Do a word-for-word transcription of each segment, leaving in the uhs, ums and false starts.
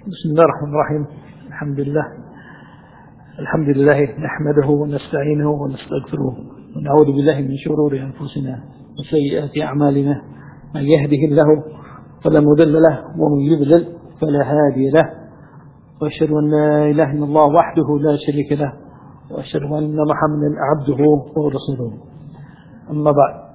بسم الله الرحمن الرحيم. الحمد لله الحمد لله نحمده ونستعينه ونستغفره ونعوذ بالله من شرور أنفسنا وسيئات أعمالنا. من يهده الله فلا مضل له ومن يضلل فلا هادي له، وأشهد أن لا إله إلا الله وحده لا شريك له، وأشهد أن محمدا عبده ورسوله. أما بعد.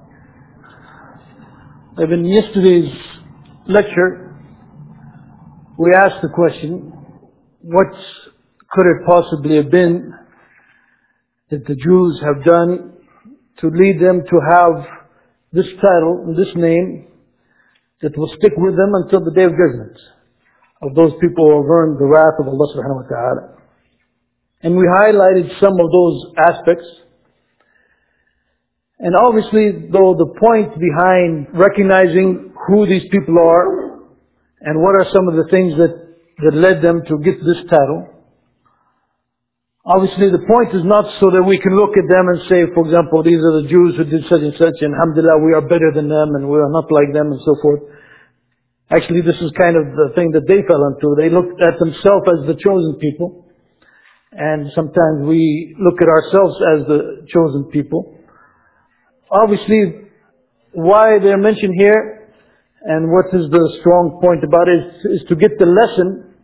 In yesterday's lecture we asked the question, what could it possibly have been that the Jews have done to lead them to have this title, this name, that will stick with them until the day of judgment, of those people who have earned the wrath of Allah subhanahu wa ta'ala. And we highlighted some of those aspects. And obviously, though, the point behind recognizing who these people are and what are some of the things that, that led them to get this title, obviously the point is not so that we can look at them and say, for example, these are the Jews who did such and such, and alhamdulillah we are better than them and we are not like them and so forth. Actually, this is kind of the thing that they fell into. They looked at themselves as the chosen people, and sometimes we look at ourselves as the chosen people. Obviously, why they're mentioned here and what is the strong point about it is, is to get the lesson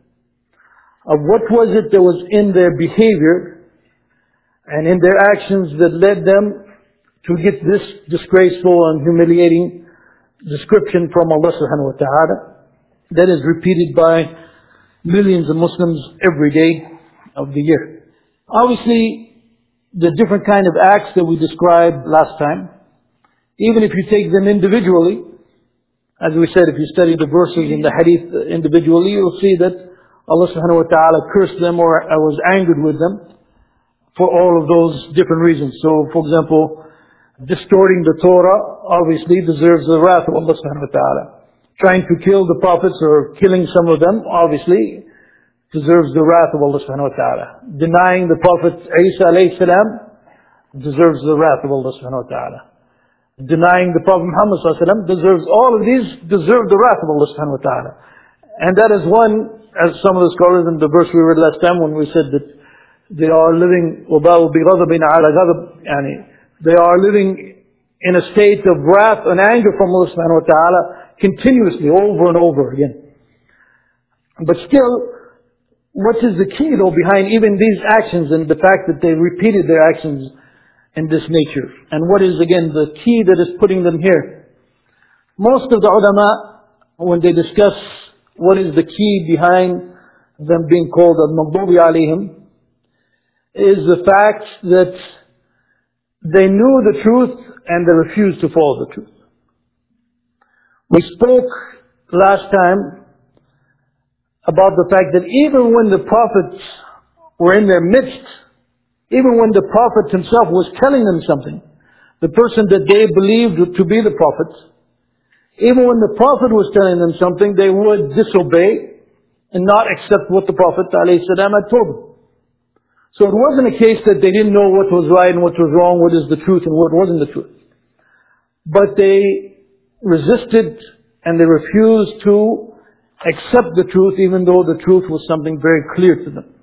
of what was it that was in their behavior and in their actions that led them to get this disgraceful and humiliating description from Allah subhanahu wa ta'ala that is repeated by millions of Muslims every day of the year. Obviously, the different kind of acts that we described last time, even if you take them individually, as we said, if you study the verses in the hadith individually, you'll see that Allah subhanahu wa ta'ala cursed them or was angered with them for all of those different reasons. So, for example, distorting the Torah obviously deserves the wrath of Allah subhanahu wa ta'ala. Trying to kill the prophets or killing some of them obviously deserves the wrath of Allah subhanahu wa ta'ala. Denying the Prophet Isa alayhi salam deserves the wrath of Allah subhanahu wa ta'ala. Denying the Prophet Muhammad sallallahu alaihi wasallam deserves, all of these deserve the wrath of Allah subhanahu wa ta'ala. And that is one, as some of the scholars in the verse we read last time when we said that they are living وَبَاءُوا بِغَضَبٍ عَلَى غَضَبٍ, yani they are living in a state of wrath and anger from Allah subhanahu wa ta'ala continuously, over and over again. But still, what is the key though behind even these actions and the fact that they repeated their actions in this nature? And what is again the key that is putting them here? Most of the ulama, when they discuss what is the key behind them being called al-Maghdubi alayhim, is the fact that they knew the truth and they refused to follow the truth. We spoke last time about the fact that even when the prophets were in their midst, even when the Prophet himself was telling them something, the person that they believed to be the Prophet, even when the Prophet was telling them something, they would disobey and not accept what the Prophet ﷺ had told them. So it wasn't a case that they didn't know what was right and what was wrong, what is the truth and what wasn't the truth. But they resisted and they refused to accept the truth, even though the truth was something very clear to them.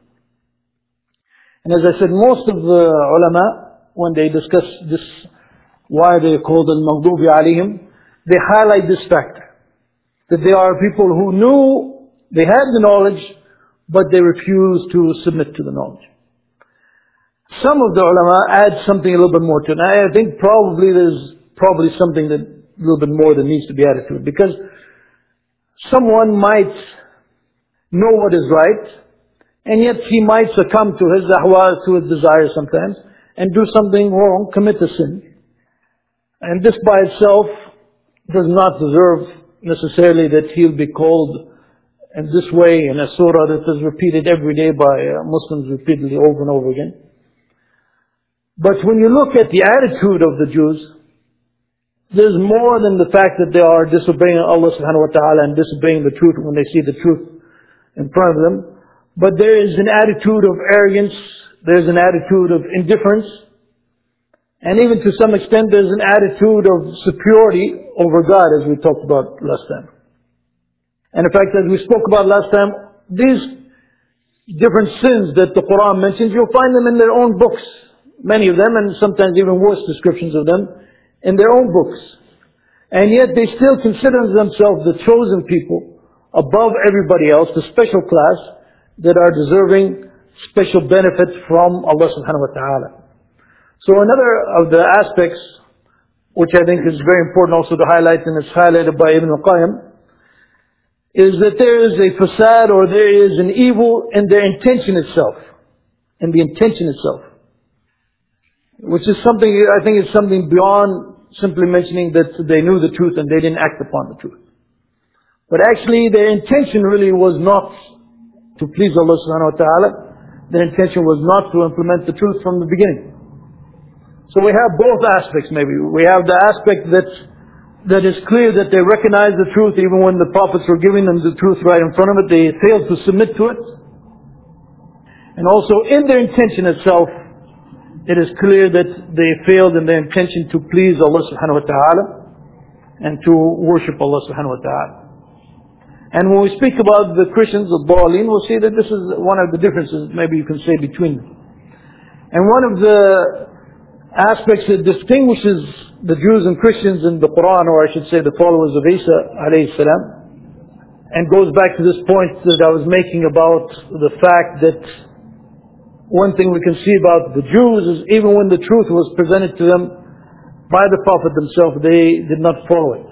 And as I said, most of the ulama, when they discuss this, why they are called al-Maghdubi alayhim, they highlight this factor. That they are people who knew, they had the knowledge, but they refused to submit to the knowledge. Some of the ulama add something a little bit more to it. And I think probably there's probably something that a little bit more that needs to be added to it. Because someone might know what is right, and yet he might succumb to his ahwa, to his desires sometimes, and do something wrong, commit a sin. And this by itself does not deserve necessarily that he'll be called in this way in a surah that is repeated every day by uh, Muslims repeatedly over and over again. But when you look at the attitude of the Jews, there's more than the fact that they are disobeying Allah subhanahu wa ta'ala and disobeying the truth when they see the truth in front of them. But there is an attitude of arrogance, there's an attitude of indifference, and even to some extent there's an attitude of superiority over God, as we talked about last time. And in fact, as we spoke about last time, these different sins that the Quran mentions, you'll find them in their own books. Many of them, and sometimes even worse descriptions of them, in their own books. And yet they still consider themselves the chosen people above everybody else, the special class that are deserving special benefits from Allah subhanahu wa ta'ala. So another of the aspects, which I think is very important also to highlight, and it's highlighted by Ibn al-Qayyim, is that there is a fasad, or there is an evil in their intention itself. In the intention itself. Which is something, I think is something beyond simply mentioning that they knew the truth and they didn't act upon the truth. But actually their intention really was not to please Allah subhanahu wa ta'ala. Their intention was not to implement the truth from the beginning. So we have both aspects maybe. We have the aspect that that is clear that they recognize the truth even when the prophets were giving them the truth right in front of it. They failed to submit to it. And also in their intention itself, it is clear that they failed in their intention to please Allah subhanahu wa ta'ala and to worship Allah subhanahu wa ta'ala. And when we speak about the Christians, the Dhalin, we'll see that this is one of the differences, maybe you can say, between them. And one of the aspects that distinguishes the Jews and Christians in the Quran, or I should say the followers of Isa alayhi salam, and goes back to this point that I was making about the fact that one thing we can see about the Jews is even when the truth was presented to them by the Prophet themselves, they did not follow it.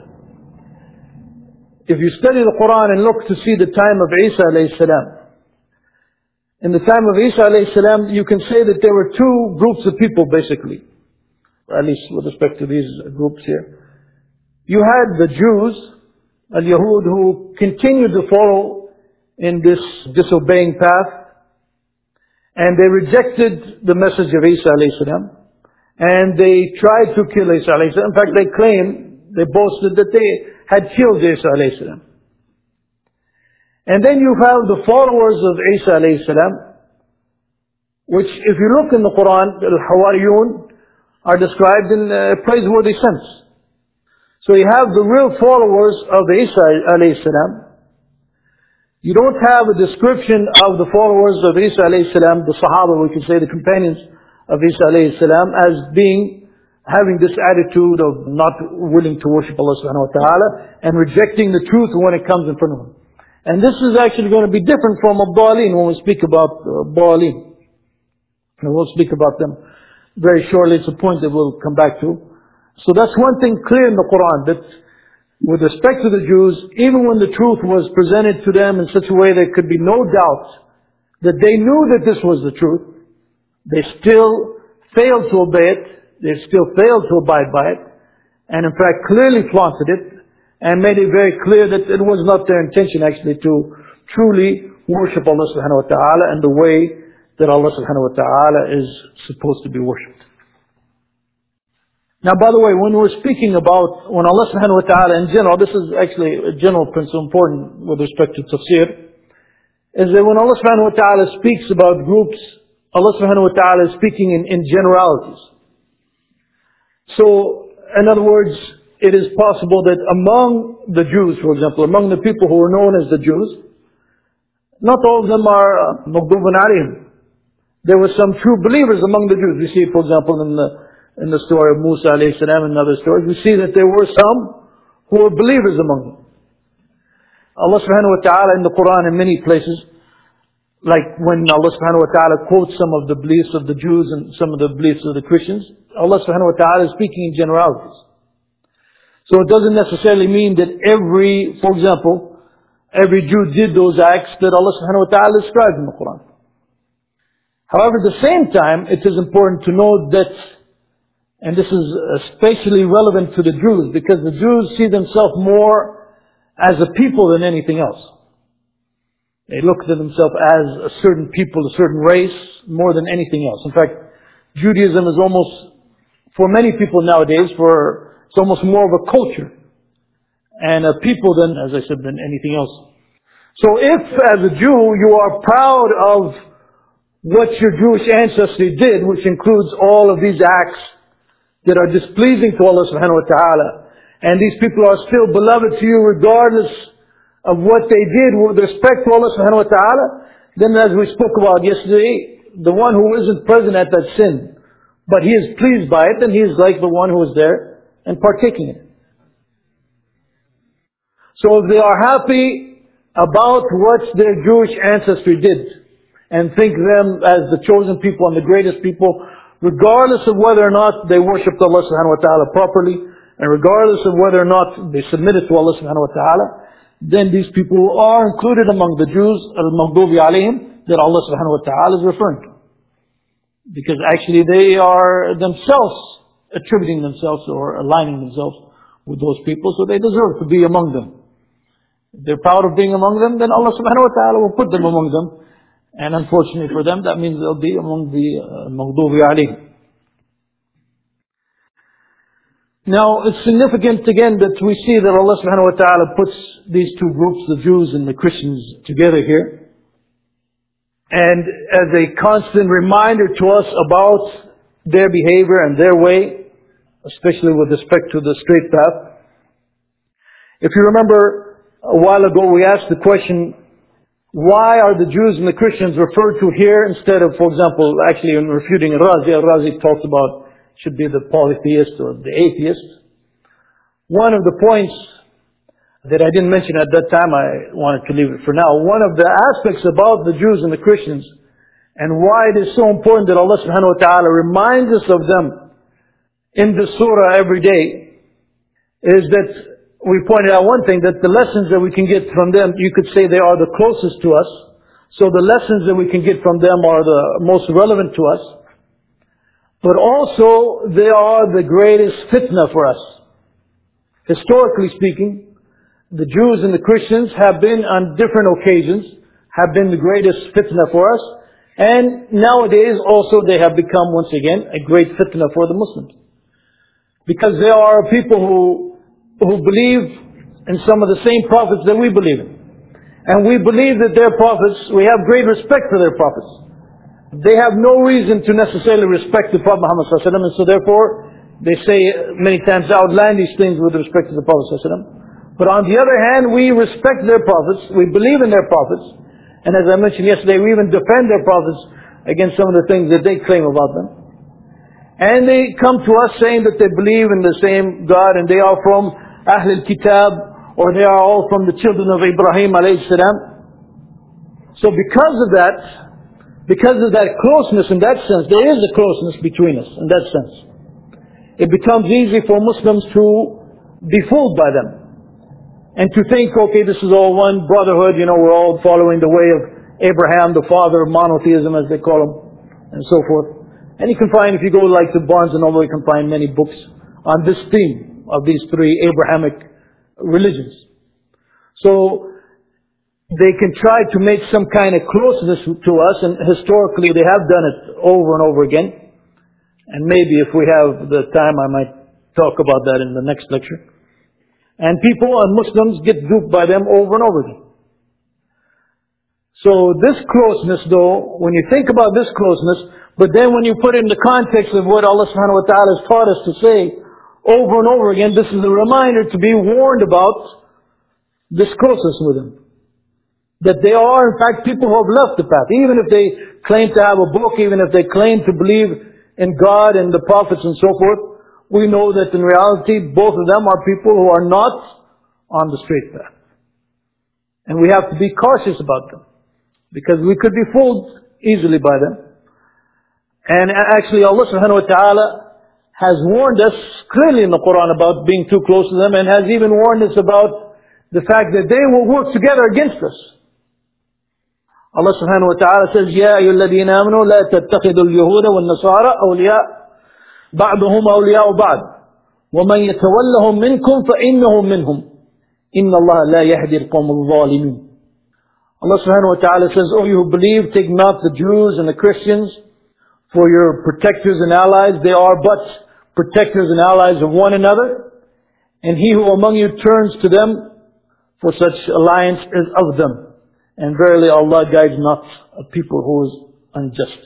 If you study the Quran and look to see the time of Isa alayhi salam, in the time of Isa alayhi salam, you can say that there were two groups of people basically, or at least with respect to these groups here. You had the Jews, al-Yahud, who continued to follow in this disobeying path, and they rejected the message of Isa alayhi salam, and they tried to kill Isa alayhi salam. In fact, they claimed, they boasted that they had killed Isa alayhi salam. And then you have the followers of Isa alayhi salam, which if you look in the Quran, the Hawariyun are described in a praiseworthy sense. So you have the real followers of Isa alayhi salam. You don't have a description of the followers of Isa alayhi salam, the Sahaba, we can say the companions of Isa alayhi salam, as being, having this attitude of not willing to worship Allah subhanahu wa ta'ala and rejecting the truth when it comes in front of them. And this is actually going to be different from Ad-Dhalin when we speak about uh, Dhalin. And we'll speak about them very shortly. It's a point that we'll come back to. So that's one thing clear in the Quran, that with respect to the Jews, even when the truth was presented to them in such a way there could be no doubt that they knew that this was the truth, they still failed to obey it, they still failed to abide by it, and in fact clearly flaunted it, and made it very clear that it was not their intention actually to truly worship Allah subhanahu wa ta'ala in the way that Allah subhanahu wa ta'ala is supposed to be worshipped. Now, by the way, when we're speaking about, when Allah subhanahu wa ta'ala in general, this is actually a general principle important with respect to tafsir, is that when Allah subhanahu wa ta'ala speaks about groups, Allah subhanahu wa ta'ala is speaking in, in generalities. So, in other words, it is possible that among the Jews, for example, among the people who are known as the Jews, not all of them are maghdubun alayhim. There were some true believers among the Jews. We see, for example, in the In the story of Musa alayhi salam and other stories, we see that there were some who were believers among them. Allah subhanahu wa ta'ala in the Quran in many places, like when Allah subhanahu wa ta'ala quotes some of the beliefs of the Jews and some of the beliefs of the Christians, Allah subhanahu wa ta'ala is speaking in generalities. So it doesn't necessarily mean that every, for example, every Jew did those acts that Allah subhanahu wa ta'ala described in the Quran. However, at the same time, it is important to note that, and this is especially relevant to the Jews, because the Jews see themselves more as a people than anything else. They look at themselves as a certain people, a certain race, more than anything else. In fact, Judaism is almost, for many people nowadays, for it's almost more of a culture and a people than, as I said, than anything else. So if, as a Jew, you are proud of what your Jewish ancestry did, which includes all of these acts that are displeasing to Allah subhanahu wa ta'ala, and these people are still beloved to you regardless of what they did with respect to Allah subhanahu wa ta'ala, then as we spoke about yesterday, the one who isn't present at that sin, but he is pleased by it, then he is like the one who is there and partaking in it. So if they are happy about what their Jewish ancestry did, and think them as the chosen people and the greatest people, regardless of whether or not they worshipped Allah subhanahu wa ta'ala properly, and regardless of whether or not they submitted to Allah subhanahu wa ta'ala, then these people are included among the Jews, al-Maghdubi alayhim, that Allah subhanahu wa ta'ala is referring to. Because actually they are themselves attributing themselves or aligning themselves with those people, so they deserve to be among them. If they're proud of being among them, then Allah subhanahu wa ta'ala will put them among them. And unfortunately for them, that means they'll be among the uh, Maghdubi alayhim. Now, it's significant again that we see that Allah subhanahu wa ta'ala puts these two groups, the Jews and the Christians, together here. And as a constant reminder to us about their behavior and their way, especially with respect to the straight path. If you remember, a while ago we asked the question, why are the Jews and the Christians referred to here instead of, for example, actually in refuting Al-Razi, Al-Razi talks about should be the polytheist or the atheist. One of the points that I didn't mention at that time, I wanted to leave it for now. One of the aspects about the Jews and the Christians and why it is so important that Allah subhanahu wa ta'ala reminds us of them in the surah every day is that we pointed out one thing, that the lessons that we can get from them, you could say they are the closest to us. So the lessons that we can get from them are the most relevant to us. But also, they are the greatest fitna for us. Historically speaking, the Jews and the Christians have been on different occasions, have been the greatest fitna for us. And nowadays also they have become once again a great fitna for the Muslims. Because there are people who who believe in some of the same prophets that we believe in. And we believe that their prophets, we have great respect for their prophets. They have no reason to necessarily respect the Prophet Muhammad sallallahu alaihi wasallam, and so therefore they say many times outlandish things with respect to the Prophet sallallahu alaihi wasallam. But on the other hand, we respect their prophets, we believe in their prophets, and as I mentioned yesterday, we even defend their prophets against some of the things that they claim about them. And they come to us saying that they believe in the same God and they are from Ahl al-Kitab, or they are all from the children of Ibrahim alayhi salam. So because of that, because of that closeness in that sense, there is a closeness between us in that sense. It becomes easy for Muslims to be fooled by them. And to think, okay, this is all one brotherhood, you know, we're all following the way of Abraham, the father of monotheism as they call him, and so forth. And you can find, if you go like to Barnes and Noble, you can find many books on this theme of these three Abrahamic religions. So they can try to make some kind of closeness to us, and historically they have done it over and over again. And maybe if we have the time, I might talk about that in the next lecture. And people and Muslims get duped by them over and over again. So this closeness though, when you think about this closeness, but then when you put it in the context of what Allah subhanahu wa ta'ala has taught us to say over and over again, this is a reminder to be warned about this closeness with Him. That they are in fact people who have left the path. Even if they claim to have a book, even if they claim to believe in God and the prophets and so forth, we know that in reality both of them are people who are not on the straight path. And we have to be cautious about them, because we could be fooled easily by them. And actually Allah subhanahu wa ta'ala has warned us clearly in the Quran about being too close to them, and has even warned us about the fact that they will work together against us. Allah subhanahu wa ta'ala says, يَا أَيُّهَا الَّذِينَ آمَنُوا لَا تَتَّخِذُوا الْيَهُودَ وَالنَّصَارَى أَوْلِيَاءَ بَعْضُهُمْ أَوْلِيَاءُ بَعْضٍ وَمَنْ يَتَوَلَّهُمْ مِنْكُمْ فَإِنَّهُمْ مِنْهُمْ إِنَّ اللَّهَ لَا يَهْدِي الْقَوْمَ الظَّالِمِينَ. Allah subhanahu wa ta'ala says, O you who believe, take not the Jews and the Christians for your protectors and allies. They are but protectors and allies of one another. And he who among you turns to them for such alliance is of them. And verily Allah guides not a people who is unjust.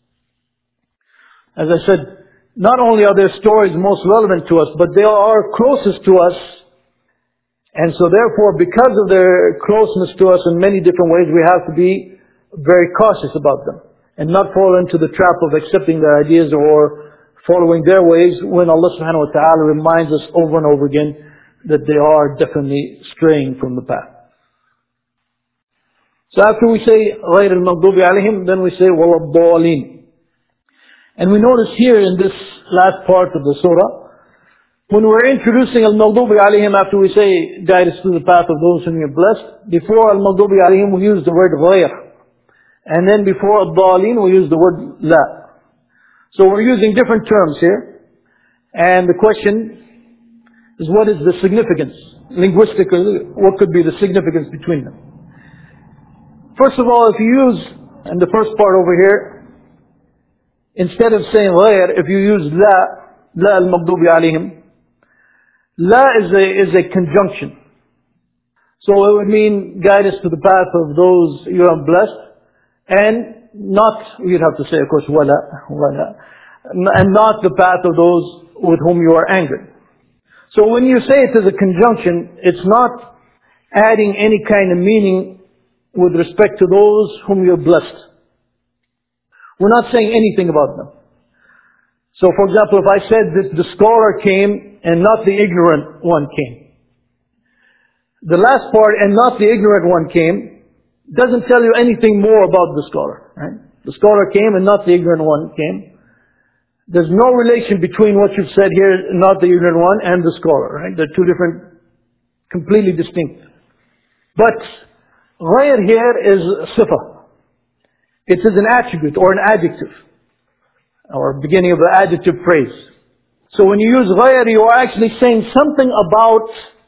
As I said, not only are their stories most relevant to us, but they are closest to us And so therefore, because of their closeness to us in many different ways, we have to be very cautious about them and not fall into the trap of accepting their ideas or following their ways when Allah subhanahu wa ta'ala reminds us over and over again that they are definitely straying from the path. So after we say غَيْرِ الْمَغْضُوبِ عَلَيْهِمْ, then we say وَلَا الضَّالِينَ. And we notice here in this last part of the surah, when we're introducing al-Maghdubi alayhim, after we say guide us to the path of those whom you're blessed, before al-Maghdubi alayhim we use the word ghayr. And then before al-Dhalin we use the word la. So we're using different terms here. And the question is, what is the significance? Linguistically, what could be the significance between them? First of all, if you use, in the first part over here, instead of saying ghayr, if you use la, la al-Maghdubi alayhim, la is a, is a conjunction. So it would mean guide us to the path of those you have blessed, and not, you'd have to say of course, wala, wala, and not the path of those with whom you are angry. So when you say it as a conjunction, it's not adding any kind of meaning with respect to those whom you're blessed. We're not saying anything about them. So for example, if I said that the scholar came and not the ignorant one came, the last part, and not the ignorant one came, doesn't tell you anything more about the scholar. Right? The scholar came and not the ignorant one came. There's no relation between what you've said here, not the ignorant one, and the scholar. Right? They're two different, completely distinct. But ghayr here is sifa. It is an attribute or an adjective, or beginning of the adjective phrase. So when you use ghayr, you are actually saying something about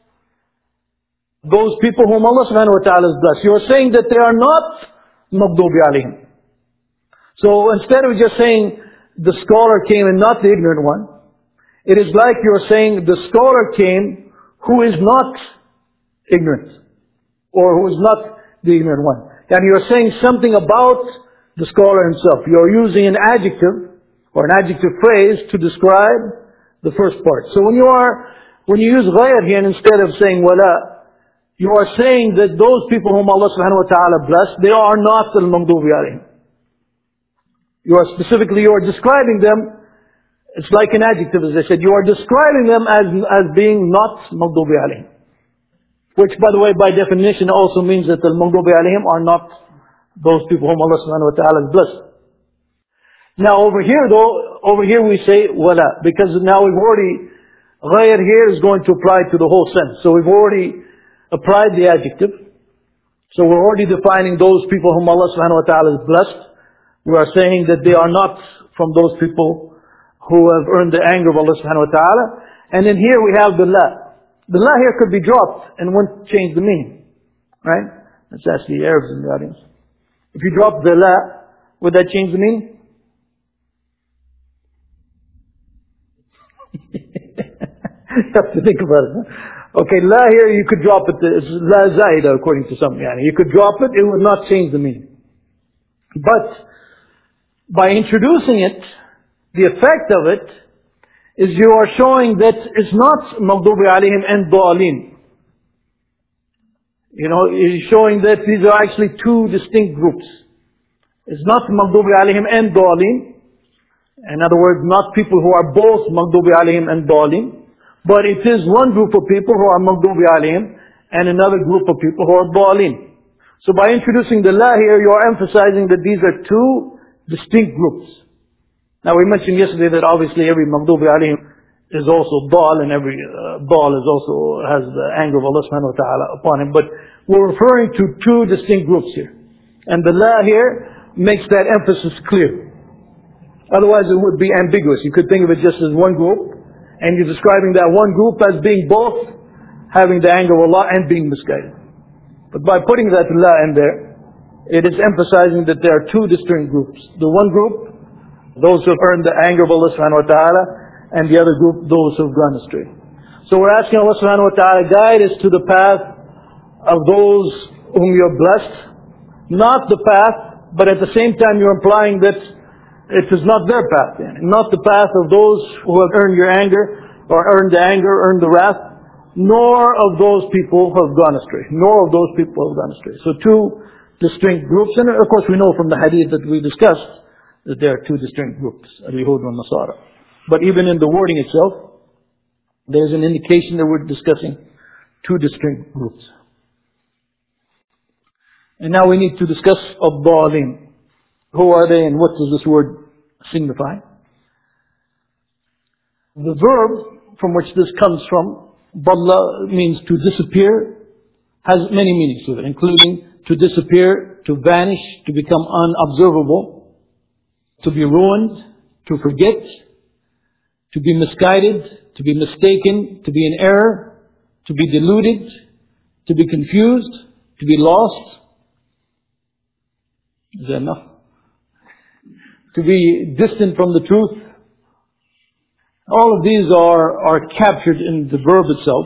those people whom Allah subhanahu wa ta'ala has blessed. You are saying that they are not maghdubi alayhim. So instead of just saying the scholar came and not the ignorant one, it is like you are saying the scholar came who is not ignorant, or who is not the ignorant one. And you are saying something about the scholar himself. You are using an adjective or an adjective phrase to describe the first part. So when you are, when you use ghayr here instead of saying wala, you are saying that those people whom Allah subhanahu wa ta'ala blessed, they are not al-maghdubi alayhim. You are specifically, you are describing them, it's like an adjective as I said, you are describing them as, as being not maghdubi alayhim. Which by the way, by definition also means that al-maghdubi alayhim are not those people whom Allah subhanahu wa ta'ala has blessed. Now over here though, over here we say wala, because now we've already, ghayr here is going to apply to the whole sentence. So we've already applied the adjective. So we're already defining those people whom Allah subhanahu wa ta'ala has blessed. We are saying that they are not from those people who have earned the anger of Allah subhanahu wa ta'ala. And then here we have the la. The la here could be dropped and wouldn't change the meaning. Right? Let's ask the Arabs in the audience. If you drop the la, would that change the meaning? You have to think about it. Huh? Okay, la here you could drop it. It's la zaida according to some. Yani. You could drop it, it would not change the meaning. But by introducing it, the effect of it is you are showing that it's not maghdubi alayhim and dhalin. You know, you're showing that these are actually two distinct groups. It's not maghdubi alayhim and dhalin. In other words, not people who are both maghdubi alayhim and dhalin. But it is one group of people who are maghdubi alayhim and another group of people who are dhalin. So by introducing the la here, you are emphasizing that these are two distinct groups. Now we mentioned yesterday that obviously every maghdubi alayhim is also dhal, and every uh, dhal is also has the anger of Allah subhanahu wa ta'ala upon him. But we're referring to two distinct groups here. And the la here makes that emphasis clear. Otherwise it would be ambiguous. You could think of it just as one group, and you're describing that one group as being both having the anger of Allah and being misguided. But by putting that la in there, it is emphasizing that there are two distinct groups. The one group, those who have earned the anger of Allah subhanahu wa ta'ala, and the other group, those who have gone astray. So we're asking Allah subhanahu wa ta'ala, guide us to the path of those whom you're blessed. Not the path, but at the same time you're implying that it is not their path. Not the path of those who have earned your anger, or earned the anger, earned the wrath nor of those people who have gone astray. Nor of those people who have gone astray. So two distinct groups. And of course we know from the hadith that we discussed that there are two distinct groups, al-Yahud and Nasara. But even in the wording itself, there's an indication that we're discussing two distinct groups. And now we need to discuss ad-Dallin. Who are they and what does this word signify? The verb from which this comes from, Dalla, means to disappear, has many meanings to it, including to disappear, to vanish, to become unobservable, to be ruined, to forget, to be misguided, to be mistaken, to be in error, to be deluded, to be confused, to be lost. Is that enough? To be distant from the truth. All of these are, are captured in the verb itself.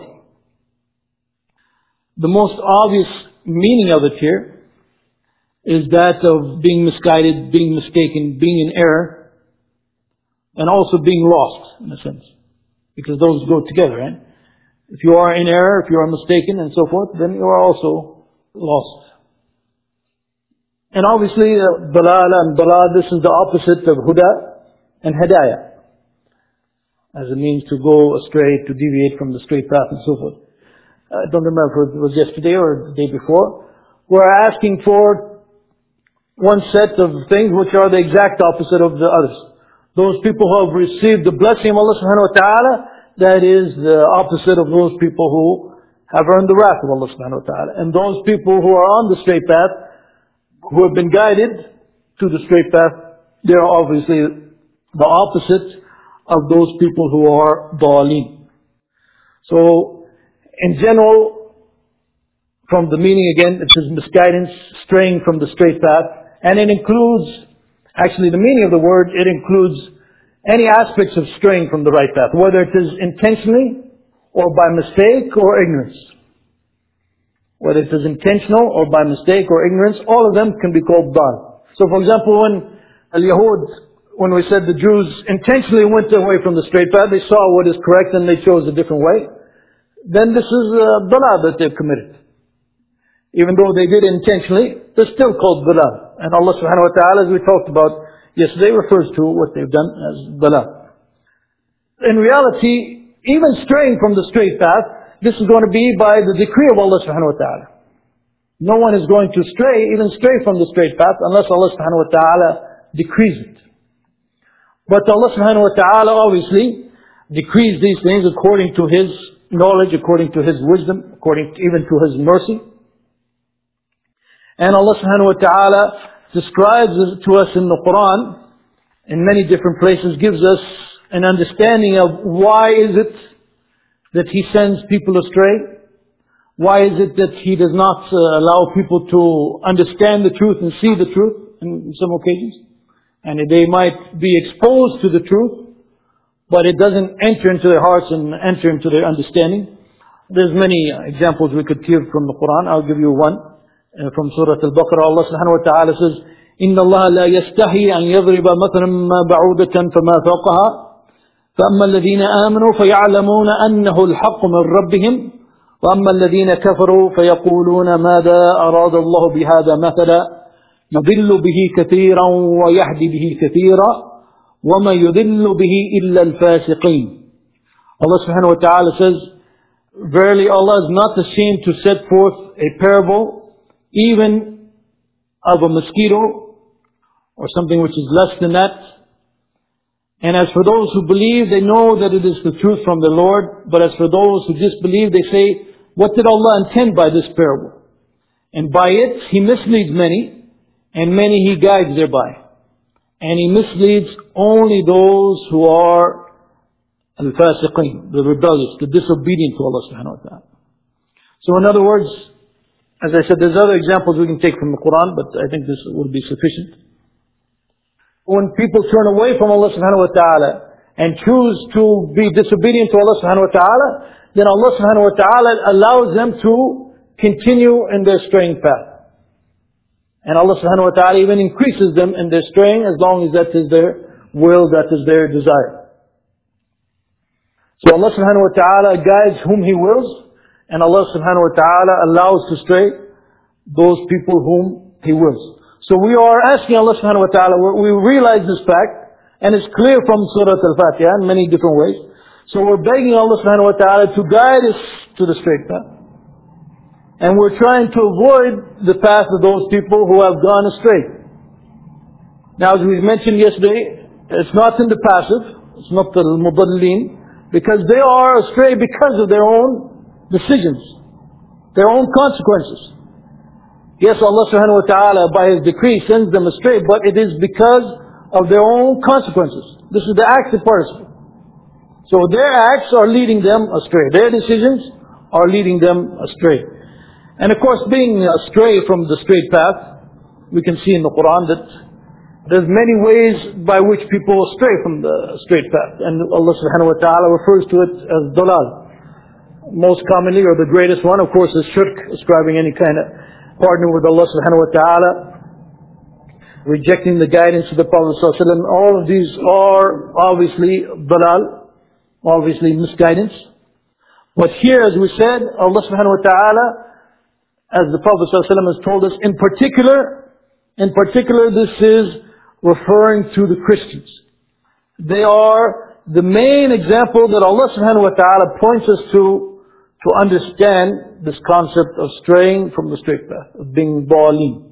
The most obvious meaning of it here is that of being misguided, being mistaken, being in error, and also being lost, in a sense. Because those go together, right? If you are in error, if you are mistaken, and so forth, then you are also lost. And obviously, uh, dalala and dalal, this is the opposite of huda and hidayah, as it means to go astray, to deviate from the straight path and so forth. I don't remember if it was yesterday or the day before. We're asking for one set of things which are the exact opposite of the others. Those people who have received the blessing of Allah subhanahu wa ta'ala, that is the opposite of those people who have earned the wrath of Allah subhanahu wa ta'ala. And those people who are on the straight path, who have been guided to the straight path, they are obviously the opposite of those people who are Dallin. So, in general, from the meaning again, it says misguidance, straying from the straight path. And it includes, actually the meaning of the word, it includes any aspects of straying from the right path, whether it is intentionally or by mistake or ignorance. Whether it is intentional or by mistake or ignorance, all of them can be called dal. So for example, when al-Yahud, when we said the Jews intentionally went away from the straight path, they saw what is correct and they chose a different way, then this is uh, dalal that they've committed. Even though they did it intentionally, they're still called dalal. And Allah subhanahu wa ta'ala, as we talked about yesterday, refers to what they've done as dalal. In reality, even straying from the straight path, this is going to be by the decree of Allah subhanahu wa ta'ala. No one is going to stray, even stray from the straight path, unless Allah subhanahu wa ta'ala decrees it. But Allah subhanahu wa ta'ala obviously decrees these things according to His knowledge, according to His wisdom, according to, even to His mercy. And Allah subhanahu wa ta'ala describes it to us in the Quran in many different places, gives us an understanding of why is it that He sends people astray. Why is it that He does not uh, allow people to understand the truth and see the truth in some occasions? And they might be exposed to the truth, but it doesn't enter into their hearts and enter into their understanding. There's many examples we could give from the Quran. I'll give you one. Uh, from Surah Al-Baqarah, Allah subhanahu wa ta'ala says, إِنَّ اللَّهَ لَا يَسْتَحِي أَنْ يَضْرِبَ مَثْلًا مَا بَعُودَةً فَمَا فَوْقَهَا فَأَمَّا الَّذِينَ آمَنُوا فَيَعْلَمُونَ أَنَّهُ الْحَقُّ مِنْ رَبِّهِمْ وَأَمَّا الَّذِينَ كَفَرُوا فَيَقُولُونَ مَاذَا أَرَادَ اللَّهُ بِهَذَا مَثَلًا يُضِلُّ بِهِ كَثِيرًا وَيَهْدِ بِهِ كَثِيرًا وَمَا يُضِلُّ بِهِ إِلَّا الْفَاسِقِينَ. Allah subhanahu wa ta'ala says, verily Allah is not ashamed to set forth a parable even of a mosquito or something which is less than that. And as for those who believe, they know that it is the truth from the Lord. But as for those who disbelieve, they say, what did Allah intend by this parable? And by it, He misleads many, and many He guides thereby. And He misleads only those who are al-fasiqeen, the rebellious, the disobedient to Allah subhanahu wa ta'ala. So in other words, as I said, there's other examples we can take from the Quran, but I think this would be sufficient. When people turn away from Allah subhanahu wa ta'ala and choose to be disobedient to Allah subhanahu wa ta'ala, then Allah subhanahu wa ta'ala allows them to continue in their straying path. And Allah subhanahu wa ta'ala even increases them in their straying as long as that is their will, that is their desire. So Allah subhanahu wa ta'ala guides whom He wills, and Allah subhanahu wa ta'ala allows to stray those people whom He wills. So we are asking Allah subhanahu wa ta'ala, we realize this fact, and it's clear from Surah Al-Fatiha in many different ways. So we're begging Allah subhanahu wa ta'ala to guide us to the straight path. And we're trying to avoid the path of those people who have gone astray. Now, as we mentioned yesterday, it's not in the passive, it's not the mudallin, because they are astray because of their own decisions, their own consequences. Yes, Allah subhanahu wa ta'ala by His decree sends them astray, but it is because of their own consequences. This is the active participle. So their acts are leading them astray. Their decisions are leading them astray. And of course, being astray from the straight path, we can see in the Quran that there's many ways by which people stray from the straight path. And Allah subhanahu wa ta'ala refers to it as dalal. Most commonly, or the greatest one, of course, is shirk, ascribing any kind of partner with Allah subhanahu wa ta'ala, rejecting the guidance of the Prophet sallallahu alaihi wasallam. All of these are obviously dalal, obviously misguidance. But here, as we said, Allah subhanahu wa ta'ala, as the Prophet sallallahu alaihi wasallam has told us, in particular, in particular this is referring to the Christians. They are the main example that Allah subhanahu wa ta'ala points us to to understand this concept of straying from the straight path, of being dhalin.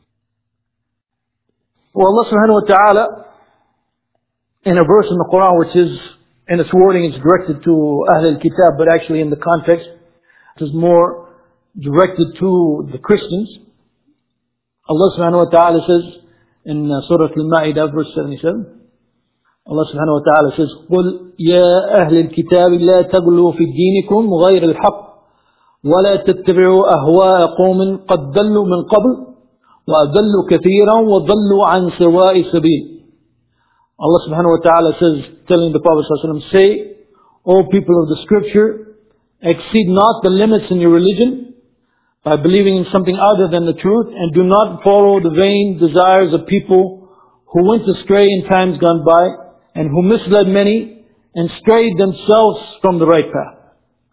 Well, Allah subhanahu wa ta'ala, in a verse in the Quran which is, in its wording, it's directed to Ahl al-Kitab, but actually in the context, it is more directed to the Christians. Allah subhanahu wa ta'ala says in Surah Al-Ma'idah, verse seventy-seven, Allah subhanahu wa ta'ala says, قُلْ يَا أَهْلِ الْكِتَابِ لَا تَغْلُوا فِي دِينِكُمْ غَيْرَ الْحَقِّ وَلَا تَتَّبِعُوا أَهْوَاءَ قَوْمٍ قَدْ ضَلُّوا مِنْ قَبْلُ وَأَضَلُّوا كَثِيرًا وَضَلُّوا عَنْ سَوَاءِ السَّبِيلِ. Allah subhanahu wa ta'ala says, telling the Prophet sallallahu alaihi wasallam, say, O people of the scripture, exceed not the limits in your religion by believing in something other than the truth, and do not follow the vain desires of people who went astray in times gone by, and who misled many and strayed themselves from the right path.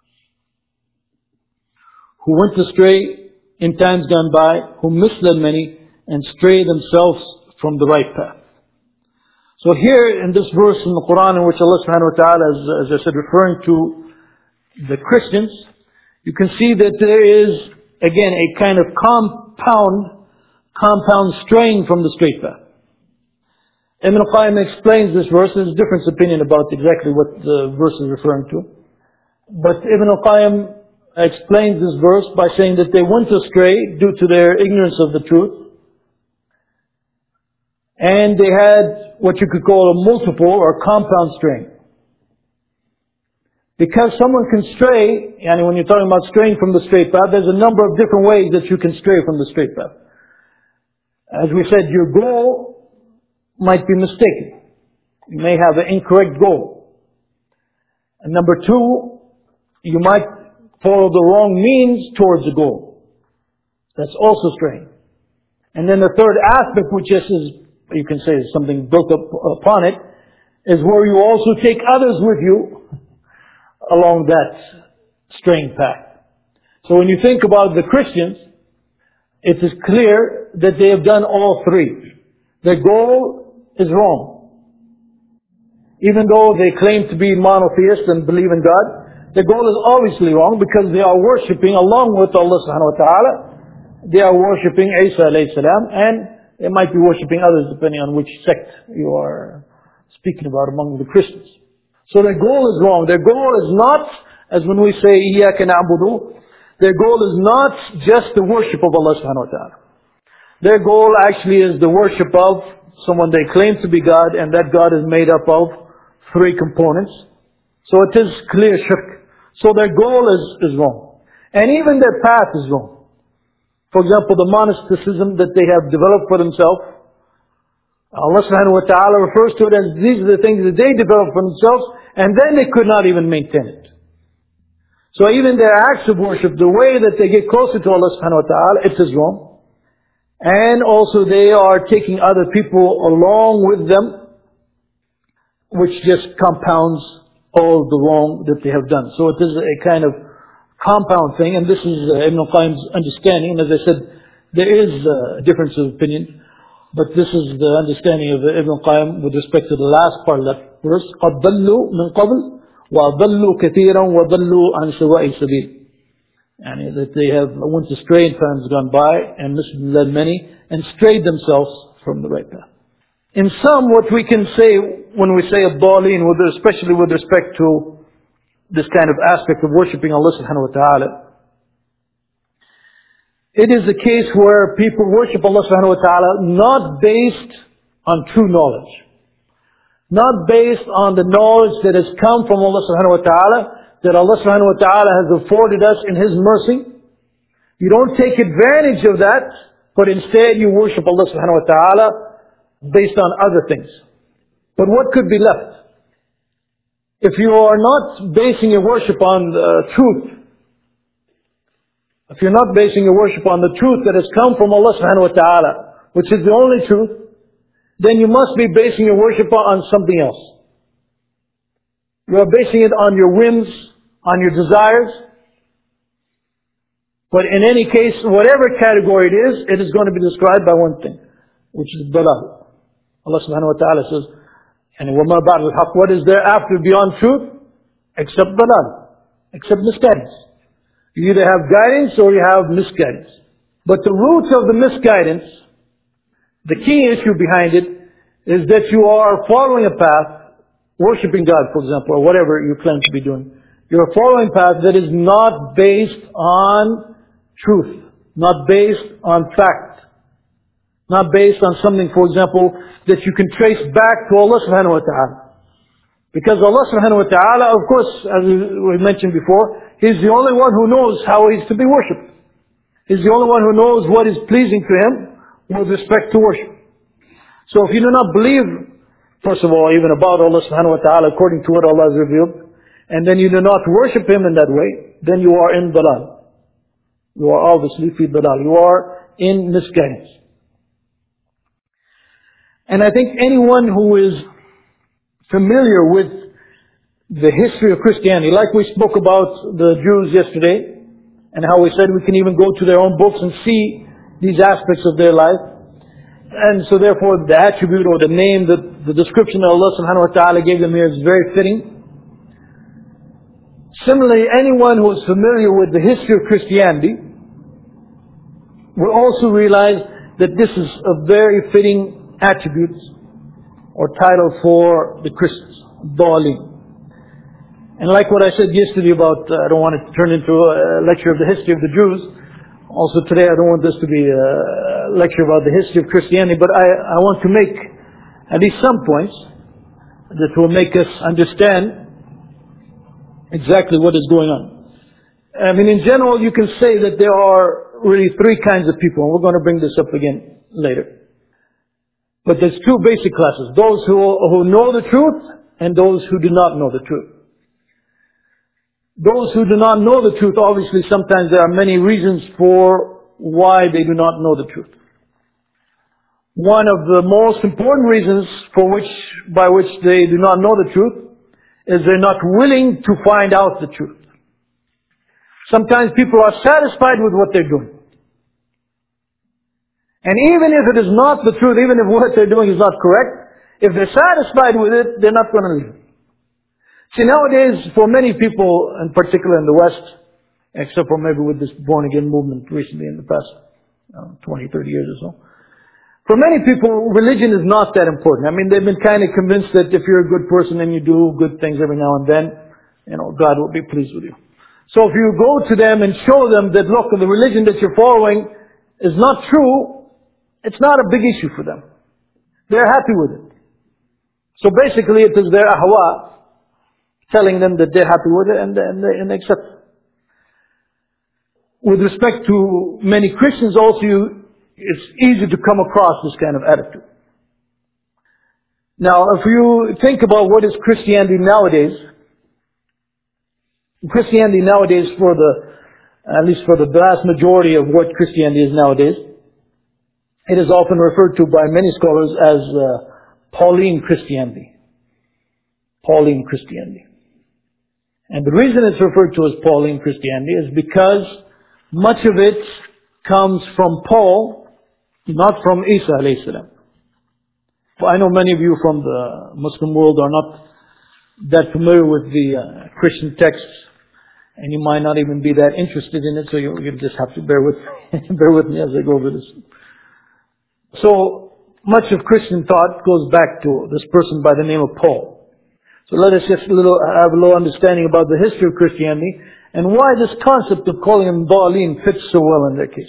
Who went astray in times gone by, who misled many and strayed themselves from the right path. So here in this verse in the Quran, in which Allah subhanahu wa ta'ala is, as I said, referring to the Christians, you can see that there is, again, a kind of compound, compound straying from the straight path. Ibn Qayyim explains this verse. There's a different opinion about exactly what the verse is referring to. But Ibn Qayyim explains this verse by saying that they went astray due to their ignorance of the truth. And they had what you could call a multiple or compound straying. Because someone can stray, and when you're talking about straying from the straight path, there's a number of different ways that you can stray from the straight path. As we said, your goal might be mistaken. You may have an incorrect goal. And number two, you might follow the wrong means towards the goal. That's also straying. And then the third aspect, which is, you can say is something built up upon it, is where you also take others with you along that straying path. So when you think about the Christians, it is clear that they have done all three. Their goal is wrong. Even though they claim to be monotheists and believe in God, their goal is obviously wrong, because they are worshipping along with Allah subhanahu wa ta'ala. They are worshipping Isa alayhi salam, and they might be worshipping others depending on which sect you are speaking about among the Christians. So their goal is wrong. Their goal is not, as when we say إِيَّاكَ نَعْبُدُ, their goal is not just the worship of Allah subhanahu wa ta'ala. Their goal actually is the worship of someone they claim to be God, and that God is made up of three components. So it is clear shirk. So their goal is, is wrong. And even their path is wrong. For example, the monasticism that they have developed for themselves, Allah subhanahu wa ta'ala refers to it as these are the things that they developed for themselves, and then they could not even maintain it. So even their acts of worship, the way that they get closer to Allah subhanahu wa ta'ala, it is wrong. And also they are taking other people along with them, which just compounds all the wrong that they have done. So it is a kind of compound thing, and this is uh, Ibn al-Qayyim's understanding. And as I said, there is a difference of opinion, but this is the understanding of Ibn al-Qayyim with respect to the last part of that verse. قَدْ ضَلُّوا مِنْ قَبْلِ وَضَلُّوا كَثِيرًا وَضَلُّوا عَنْ سَوَاءِ السَّبِيلِ. And that they have went astray in times gone by and misled many and strayed themselves from the right path. In sum, what we can say when we say ad-dallin, with especially with respect to this kind of aspect of worshipping Allah subhanahu wa ta'ala, it is a case where people worship Allah subhanahu wa ta'ala not based on true knowledge, not based on the knowledge that has come from Allah subhanahu wa ta'ala, that Allah subhanahu wa ta'ala has afforded us in His mercy. You don't take advantage of that, but instead you worship Allah subhanahu wa ta'ala based on other things. But what could be left? If you are not basing your worship on uh, truth, if you're not basing your worship on the truth that has come from Allah subhanahu wa ta'ala, which is the only truth, then you must be basing your worship on something else. You are basing it on your whims, on your desires. But in any case, whatever category it is, it is going to be described by one thing, which is dalal. Allah subhanahu wa ta'ala says, and وَمَا بَعْدَ الْحَقِّ, what is there after beyond truth? Except dalal, except misguidance. You either have guidance or you have misguidance. But the root of the misguidance, the key issue behind it, is that you are following a path, worshipping God, for example, or whatever you claim to be doing. You're following a path that is not based on truth, not based on fact, not based on something, for example, that you can trace back to Allah subhanahu wa ta'ala. Because Allah subhanahu wa ta'ala, of course, as we mentioned before, He's the only one who knows how He's to be worshipped. He's the only one who knows what is pleasing to Him with respect to worship. So if you do not believe, first of all, even about Allah subhanahu wa ta'ala according to what Allah has revealed, and then you do not worship Him in that way, then you are in dalal. You are obviously fi dalal. You are in misguidance. And I think anyone who is familiar with the history of Christianity, like we spoke about the Jews yesterday, and how we said we can even go to their own books and see these aspects of their life. And so therefore the attribute or the name, the, the description that Allah subhanahu wa ta'ala gave them here is very fitting. Similarly, anyone who is familiar with the history of Christianity will also realize that this is a very fitting attribute or title for the Christians, Dali. And like what I said yesterday about, uh, I don't want it to turn into a lecture of the history of the Jews. Also today I don't want this to be a lecture about the history of Christianity, but I, I want to make at least some points that will make us understand exactly what is going on. I mean, in general, you can say that there are really three kinds of people, and we're going to bring this up again later. But there's two basic classes: those who, who know the truth and those who do not know the truth. Those who do not know the truth, obviously sometimes there are many reasons for why they do not know the truth. One of the most important reasons for which, by which they do not know the truth is they're not willing to find out the truth. Sometimes people are satisfied with what they're doing. And even if it is not the truth, even if what they're doing is not correct, if they're satisfied with it, they're not going to leave it. See, nowadays, for many people, in particular in the West, except for maybe with this born-again movement recently in the past uh, twenty, thirty years or so, for many people, religion is not that important. I mean, they've been kind of convinced that if you're a good person and you do good things every now and then, you know, God will be pleased with you. So if you go to them and show them that, look, the religion that you're following is not true, it's not a big issue for them. They're happy with it. So basically it is their ahwa telling them that they're happy with it, and, and, they, and they accept it. With respect to many Christians also, you, it's easy to come across this kind of attitude. Now, if you think about what is Christianity nowadays, Christianity nowadays, for the, at least for the vast majority of what Christianity is nowadays, it is often referred to by many scholars as uh, Pauline Christianity. Pauline Christianity. And the reason it's referred to as Pauline Christianity is because much of it comes from Paul, not from Isa alayhi salam. I know many of you from the Muslim world are not that familiar with the uh, Christian texts, and you might not even be that interested in it, so you, you just have to bear with bear with me as I go over this. So much of Christian thought goes back to this person by the name of Paul. So let us just a little, have a little understanding about the history of Christianity and why this concept of calling him Dhalin fits so well in their case.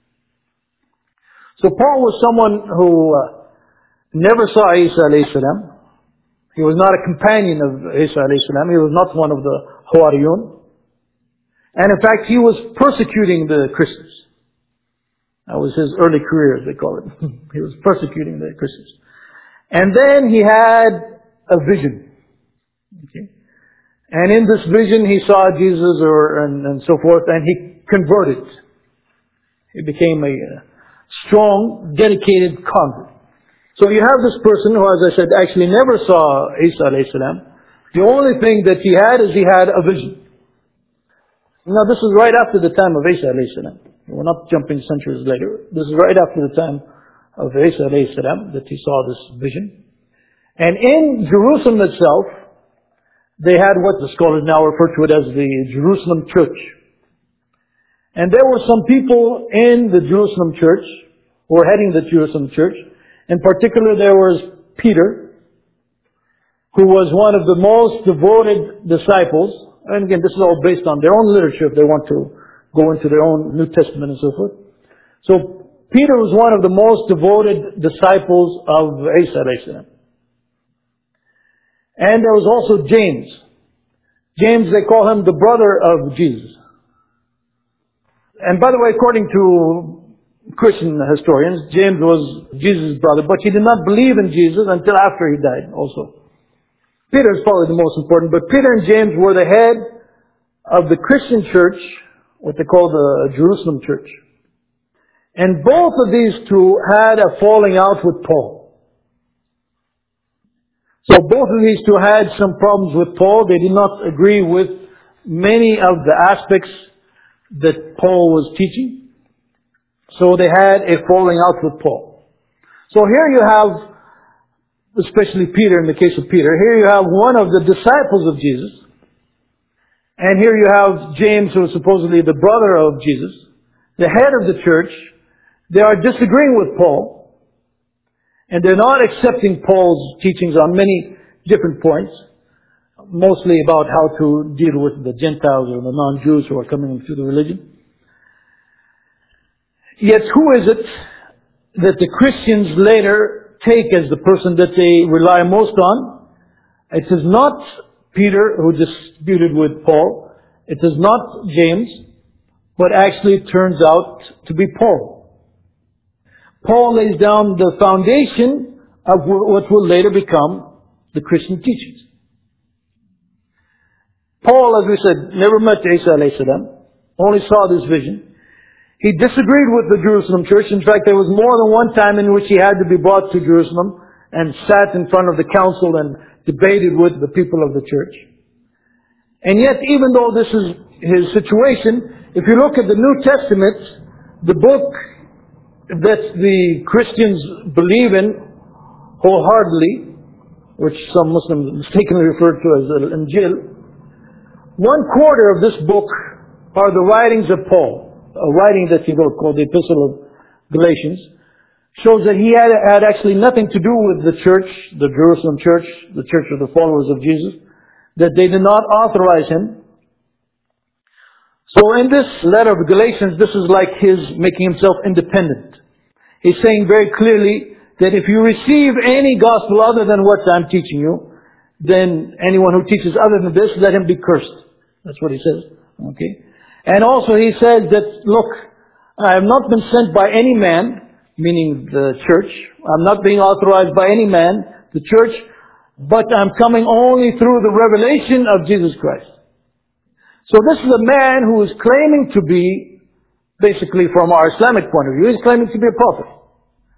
So Paul was someone who uh, never saw Isa alayhi salam. He was not a companion of Isa alayhi salam. He was not one of the Hawariyun. And in fact, he was persecuting the Christians. That was his early career, as they call it. He was persecuting the Christians. And then he had a vision. Okay. And in this vision, he saw Jesus or and, and so forth, and he converted. He became a uh, strong, dedicated convert. So you have this person who, as I said, actually never saw Isa alayhi salam. The only thing that he had is he had a vision. Now this is right after the time of Isa alayhi salam. We're not jumping centuries later. This is right after the time of Isa alayhi salam that he saw this vision. And in Jerusalem itself, they had what the scholars now refer to it as the Jerusalem church. And there were some people in the Jerusalem church who were heading the Jerusalem church. In particular, there was Peter, who was one of the most devoted disciples. And again, this is all based on their own literature if they want to go into their own New Testament and so forth. So Peter was one of the most devoted disciples of Isa alayhi salam. And there was also James. James, they call him the brother of Jesus. And by the way, according to Christian historians, James was Jesus' brother, but he did not believe in Jesus until after he died also. Peter is probably the most important, but Peter and James were the head of the Christian church, what they call the Jerusalem church. And both of these two had a falling out with Paul. So both of these two had some problems with Paul. They did not agree with many of the aspects that Paul was teaching. So they had a falling out with Paul. So here you have, especially Peter, in the case of Peter, here you have one of the disciples of Jesus. And here you have James, who is supposedly the brother of Jesus, the head of the church. They are disagreeing with Paul. And they're not accepting Paul's teachings on many different points. Mostly about how to deal with the Gentiles or the non-Jews who are coming into the religion. Yet who is it that the Christians later take as the person that they rely most on? It is not Peter who disputed with Paul. It is not James. But actually it turns out to be Paul. Paul lays down the foundation of what will later become the Christian teachings. Paul, as we said, never met Isa alayhi salam, only saw this vision. He disagreed with the Jerusalem church. In fact, there was more than one time in which he had to be brought to Jerusalem and sat in front of the council and debated with the people of the church. And yet, even though this is his situation, if you look at the New Testament, the book that the Christians believe in wholeheartedly, which some Muslims mistakenly refer to as Al-Injil, one quarter of this book are the writings of Paul, a writing that he wrote called the Epistle of Galatians, shows that he had, had actually nothing to do with the church, the Jerusalem church, the church of the followers of Jesus, that they did not authorize him. So in this letter of Galatians, this is like his making himself independent. He's saying very clearly that if you receive any gospel other than what I'm teaching you, then anyone who teaches other than this, let him be cursed. That's what he says. Okay. And also he says that, look, I have not been sent by any man, meaning the church. I'm not being authorized by any man, the church, but I'm coming only through the revelation of Jesus Christ. So this is a man who is claiming to be, basically from our Islamic point of view, he's claiming to be a prophet.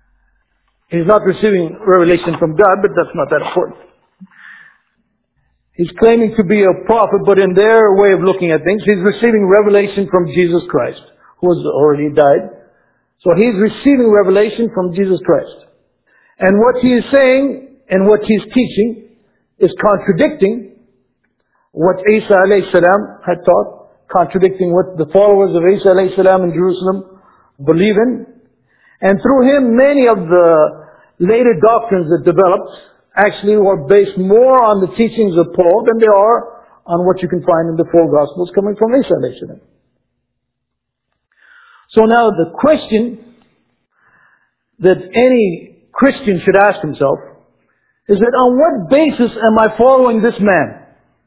He's not receiving revelation from God, but that's not that important. He's claiming to be a prophet, but in their way of looking at things, he's receiving revelation from Jesus Christ, who has already died. So he's receiving revelation from Jesus Christ. And what he is saying and what he's teaching is contradicting what Isa alayhi salam had taught, contradicting what the followers of Isa alayhi salam in Jerusalem believe in. And through him, many of the later doctrines that developed actually were based more on the teachings of Paul than they are on what you can find in the four Gospels coming from Isa alayhi salam. So now the question that any Christian should ask himself is that on what basis am I following this man?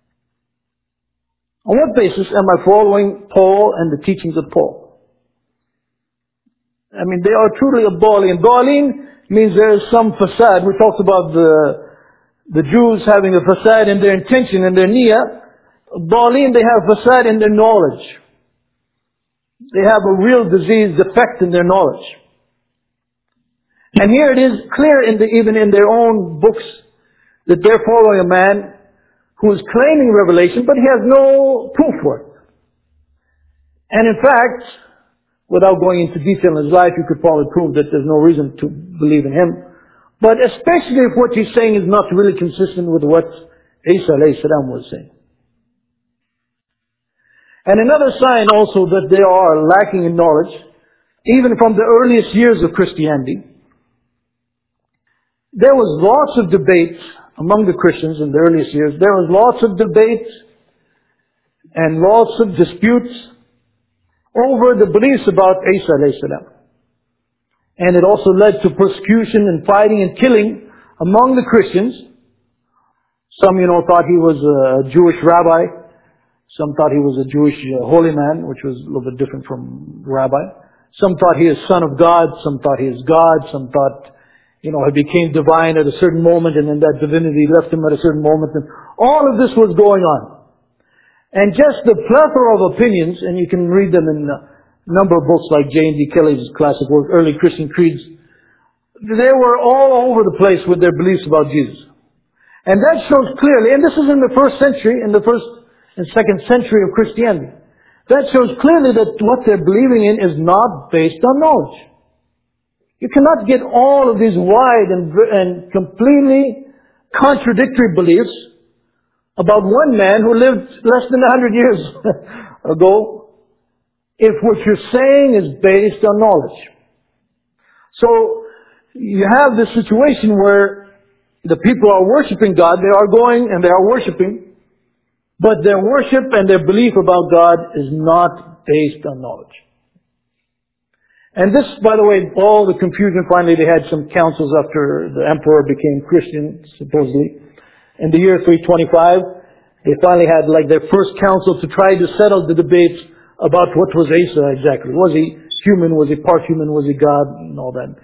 On what basis am I following Paul and the teachings of Paul? I mean, they are truly a Baaleen. Baaleen means there is some facade. We talked about the the Jews having a facade in their intention and their niyyah. Baaleen, they have facade in their knowledge. They have a real disease defect in their knowledge. And here it is clear in the, even in their own books that they're following a man who is claiming revelation, but he has no proof for it. And in fact, without going into detail in his life, you could probably prove that there's no reason to believe in him. But especially if what he's saying is not really consistent with what Isa alayhi salam was saying. And another sign also that they are lacking in knowledge, even from the earliest years of Christianity, there was lots of debate among the Christians in the earliest years. There was lots of debate and lots of disputes over the beliefs about Isa alayhi salam. And it also led to persecution and fighting and killing among the Christians. Some, you know, thought he was a Jewish rabbi. Some thought he was a Jewish uh, holy man, which was a little bit different from rabbi. Some thought he is son of God. Some thought he is God. Some thought, you know, he became divine at a certain moment and then that divinity left him at a certain moment. And all of this was going on. And just the plethora of opinions, and you can read them in a number of books like J and D Kelly's classic work, Early Christian Creeds. They were all over the place with their beliefs about Jesus. And that shows clearly, and this is in the first century, in the first and second century of Christianity. That shows clearly that what they're believing in is not based on knowledge. You cannot get all of these wide and, and completely contradictory beliefs about one man who lived less than a hundred years ago if what you're saying is based on knowledge. So you have this situation where the people are worshiping God, they are going and they are worshiping, but their worship and their belief about God is not based on knowledge. And this, by the way, all the confusion, finally they had some councils after the emperor became Christian, supposedly. In the year three twenty-five, they finally had like their first council to try to settle the debates about what was Isa exactly. Was he human? Was he part human? Was he God? And all that.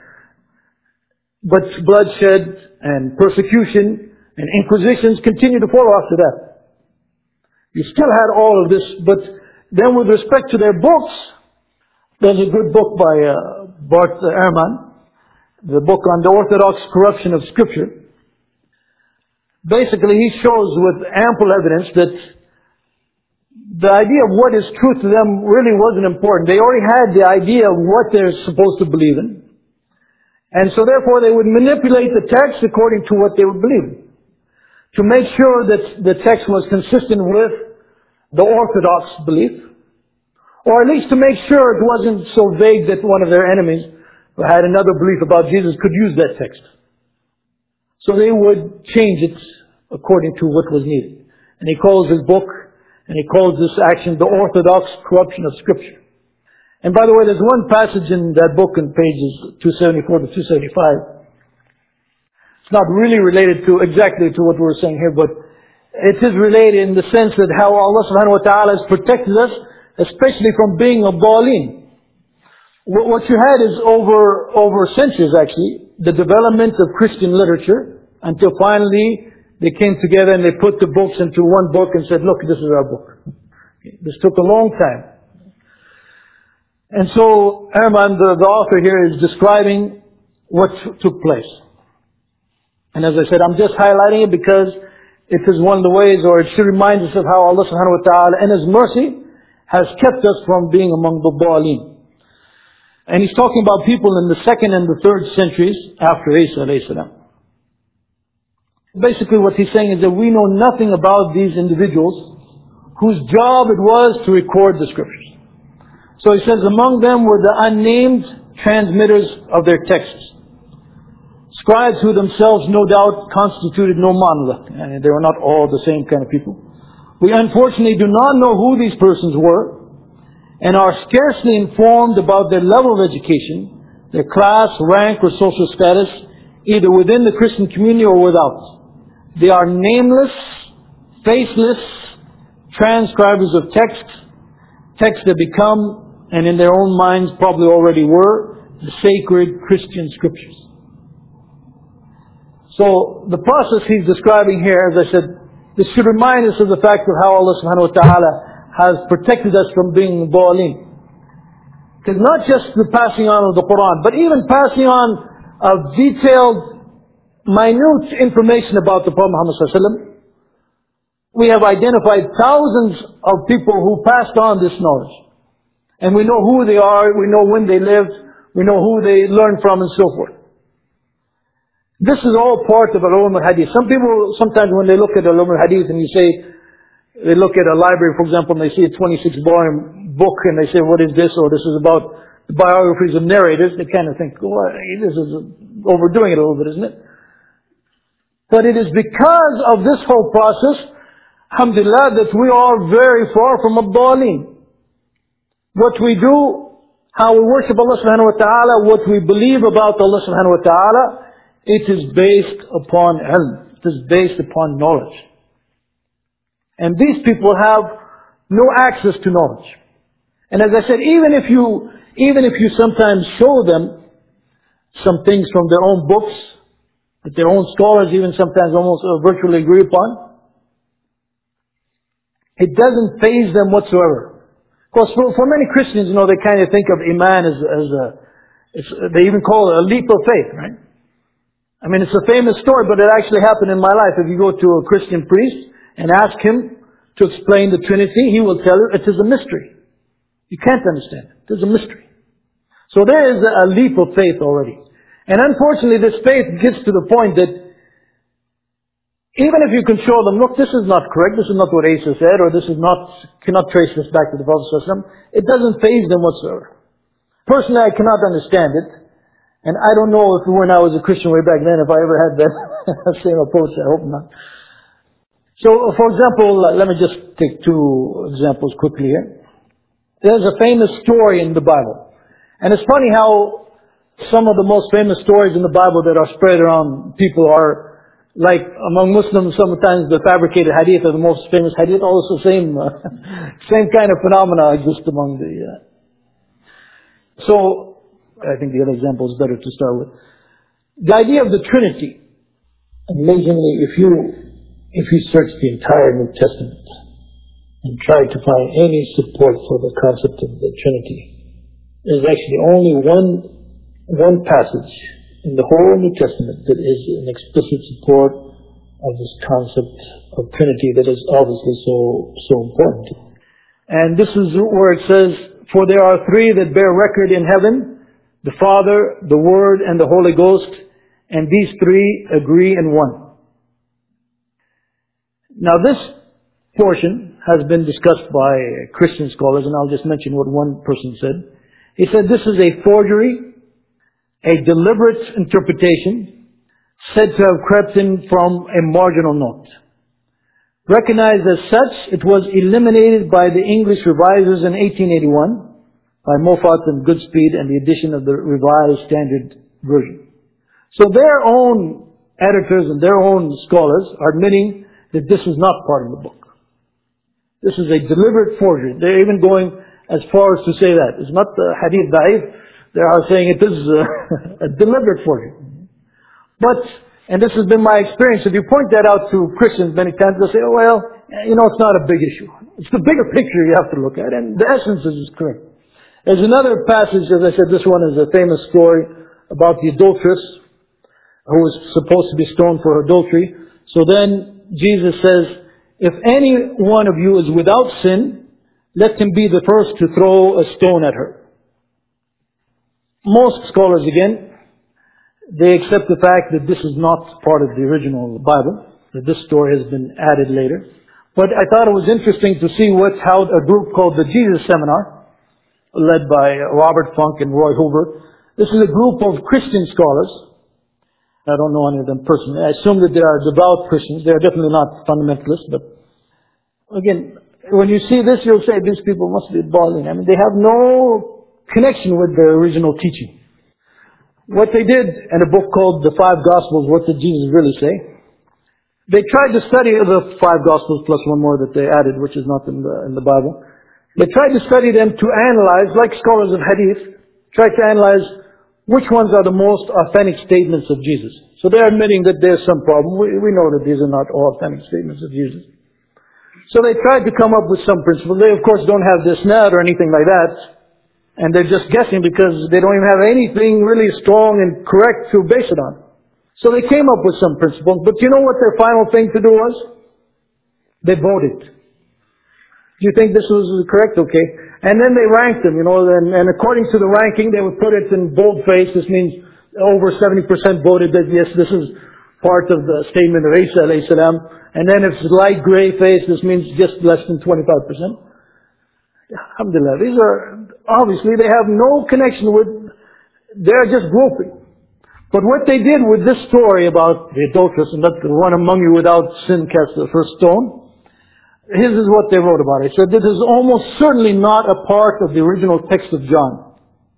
But bloodshed and persecution and inquisitions continued to follow after that. You still had all of this, but then with respect to their books, there's a good book by uh, Bart Ehrman, the book on the orthodox corruption of Scripture. Basically, he shows with ample evidence that the idea of what is truth to them really wasn't important. They already had the idea of what they're supposed to believe in. And so therefore they would manipulate the text according to what they would believe, to make sure that the text was consistent with the orthodox belief, or at least to make sure it wasn't so vague that one of their enemies who had another belief about Jesus could use that text. So they would change it according to what was needed. And he calls his book, and he calls this action the orthodox corruption of Scripture. And by the way, there's one passage in that book in pages two seventy-four to two seventy-five. It's not really related to exactly to what we're saying here, but it is related in the sense that how Allah subhanahu wa ta'ala has protected us, especially from being a Baaleen. What you had is over, over centuries actually, the development of Christian literature until finally they came together and they put the books into one book and said, look, this is our book. This took a long time. And so Ehrman, the, the author here, is describing what took place. And as I said, I'm just highlighting it because It is one of the ways, or it should remind us of how Allah subhanahu wa ta'ala in His mercy has kept us from being among the Dhalin. And He's talking about people in the second and the third centuries after Isa alayhi salam. Basically what He's saying is that we know nothing about these individuals whose job it was to record the scriptures. So He says among them were the unnamed transmitters of their texts. Scribes who themselves no doubt constituted no monolith. And they were not all the same kind of people. We unfortunately do not know who these persons were and are scarcely informed about their level of education, their class, rank or social status, either within the Christian community or without. They are nameless, faceless transcribers of texts, texts that become, and in their own minds probably already were, the sacred Christian scriptures. So the process He's describing here, as I said, this should remind us of the fact of how Allah subhanahu wa ta'ala has protected us from being dhalin. Because not just the passing on of the Quran, but even passing on of detailed, minute information about the Prophet Muhammad sallallahu alaihi wasallam. We have identified thousands of people who passed on this knowledge. And we know who they are, we know when they lived, we know who they learned from and so forth. This is all part of Ulum al-Hadith. Some people, sometimes when they look at Ulum al-Hadith and you say, they look at a library, for example, and they see a twenty-six volume book and they say, what is this? Or this is about the biographies of narrators. They kind of think, well, this is overdoing it a little bit, isn't it? But it is because of this whole process, alhamdulillah, that we are very far from ad-dhalin. What we do, how we worship Allah subhanahu wa ta'ala, what we believe about Allah subhanahu wa ta'ala, it is based upon ilm. It is based upon knowledge. And these people have no access to knowledge. And as I said, even if you, even if you sometimes show them some things from their own books, that their own scholars even sometimes almost uh, virtually agree upon, it doesn't faze them whatsoever. Of course, for, for many Christians, you know, they kind of think of Iman as, as a, it's, they even call it a leap of faith, right? I mean, it's a famous story, but it actually happened in my life. If you go to a Christian priest and ask him to explain the Trinity, he will tell you it is a mystery. You can't understand it. It is a mystery. So there is a leap of faith already. And unfortunately, this faith gets to the point that even if you can show them, look, this is not correct, this is not what Isa said, or this is not, cannot trace this back to the Prophet sallallahu alaihi wasallam, it doesn't faze them whatsoever. Personally, I cannot understand it. And I don't know if when I was a Christian way back then, if I ever had that same approach. I hope not. So, for example, let me just take two examples quickly here. There's a famous story in the Bible. And it's funny how some of the most famous stories in the Bible that are spread around people are, like among Muslims, sometimes the fabricated hadith are the most famous hadith. Also, same uh, same kind of phenomena exist among the... Uh, so, I think the other example is better to start with. The idea of the Trinity. Amazingly, if you if you search the entire New Testament and try to find any support for the concept of the Trinity, there's actually only one one passage in the whole New Testament that is an explicit support of this concept of Trinity that is obviously so so important. And this is where it says, "For there are three that bear record in heaven, the Father, the Word, and the Holy Ghost, and these three agree in one." Now this portion has been discussed by Christian scholars, and I'll just mention what one person said. He said this is a forgery, a deliberate interpretation, said to have crept in from a marginal note. Recognized as such, it was eliminated by the English revisers in eighteen eighty-one, by Moffat and Goodspeed, and the edition of the Revised Standard Version. So their own editors and their own scholars are admitting that this is not part of the book. This is a deliberate forgery. They're even going as far as to say that. It's not the hadith da'if. They are saying it is a, a deliberate forgery. But, and this has been my experience, if you point that out to Christians many times, they'll say, oh well, you know, it's not a big issue. It's the bigger picture you have to look at, and the essence is correct. There's another passage, as I said, this one is a famous story about the adulteress who was supposed to be stoned for adultery. So then Jesus says, if any one of you is without sin, let him be the first to throw a stone at her. Most scholars, again, they accept the fact that this is not part of the original Bible, that this story has been added later. But I thought it was interesting to see what, how a group called the Jesus Seminar, led by Robert Funk and Roy Hoover. This is a group of Christian scholars. I don't know any of them personally. I assume that they are devout Christians. They are definitely not fundamentalists. But again, when you see this, you'll say these people must be balling. I mean, they have no connection with their original teaching. What they did in a book called The Five Gospels, what did Jesus really say? They tried to study the five Gospels plus one more that they added, which is not in the, in the Bible. They tried to study them to analyze, like scholars of Hadith, tried to analyze which ones are the most authentic statements of Jesus. So they're admitting that there's some problem. We, we know that these are not all authentic statements of Jesus. So they tried to come up with some principles. They, of course, don't have this net or anything like that. And they're just guessing because they don't even have anything really strong and correct to base it on. So they came up with some principles. But you know what their final thing to do was? They voted. Do you think this was correct? Okay. And then they ranked them, you know, and, and according to the ranking, they would put it in boldface. This means over seventy percent voted that yes, this is part of the statement of Isa alayhi salam. And then if it's light gray face, this means just less than twenty-five percent. Alhamdulillah. These are, obviously, they have no connection with, they're just grouping. But what they did with this story about the adulteress and that the one among you without sin cast the first stone, this is what they wrote about it. They said this is almost certainly not a part of the original text of John.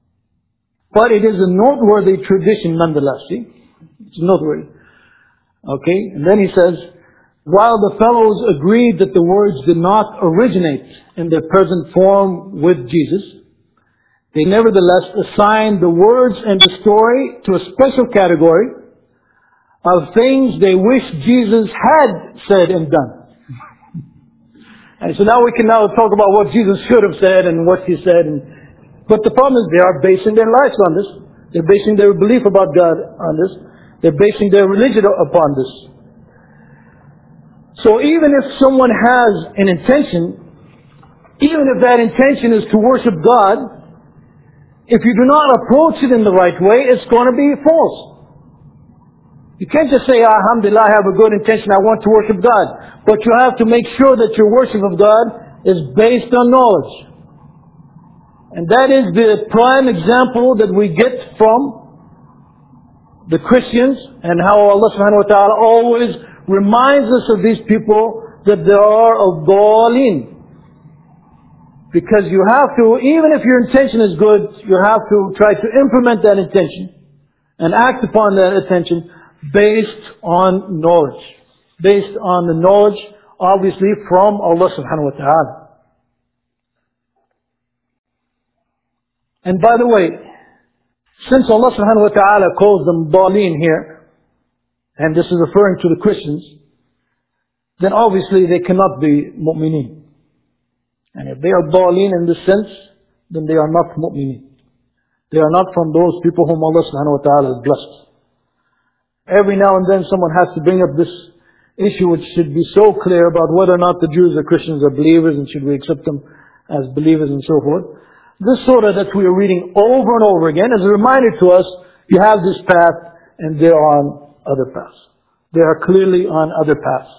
But it is a noteworthy tradition nonetheless. See? It's noteworthy. Okay? And then he says, while the fellows agreed that the words did not originate in their present form with Jesus, they nevertheless assigned the words and the story to a special category of things they wish Jesus had said and done. And so now we can now talk about what Jesus should have said and what he said. And, but the problem is they are basing their lives on this. They're basing their belief about God on this. They're basing their religion upon this. So even if someone has an intention, even if that intention is to worship God, if you do not approach it in the right way, it's going to be false. You can't just say, Alhamdulillah, I have a good intention, I want to worship God. But you have to make sure that your worship of God is based on knowledge. And that is the prime example that we get from the Christians and how Allah subhanahu wa ta'ala always reminds us of these people that they are of dhalin. Because you have to, even if your intention is good, you have to try to implement that intention and act upon that intention based on knowledge. Based on the knowledge, obviously, from Allah subhanahu wa ta'ala. And by the way, since Allah subhanahu wa ta'ala calls them dhalin here, and this is referring to the Christians, then obviously they cannot be mu'mineen. And if they are dhalin in this sense, then they are not mu'mineen. They are not from those people whom Allah subhanahu wa ta'ala has blessed. Every now and then someone has to bring up this issue which should be so clear about whether or not the Jews or Christians are believers and should we accept them as believers and so forth. This surah that we are reading over and over again is a reminder to us, you have this path and they are on other paths. They are clearly on other paths.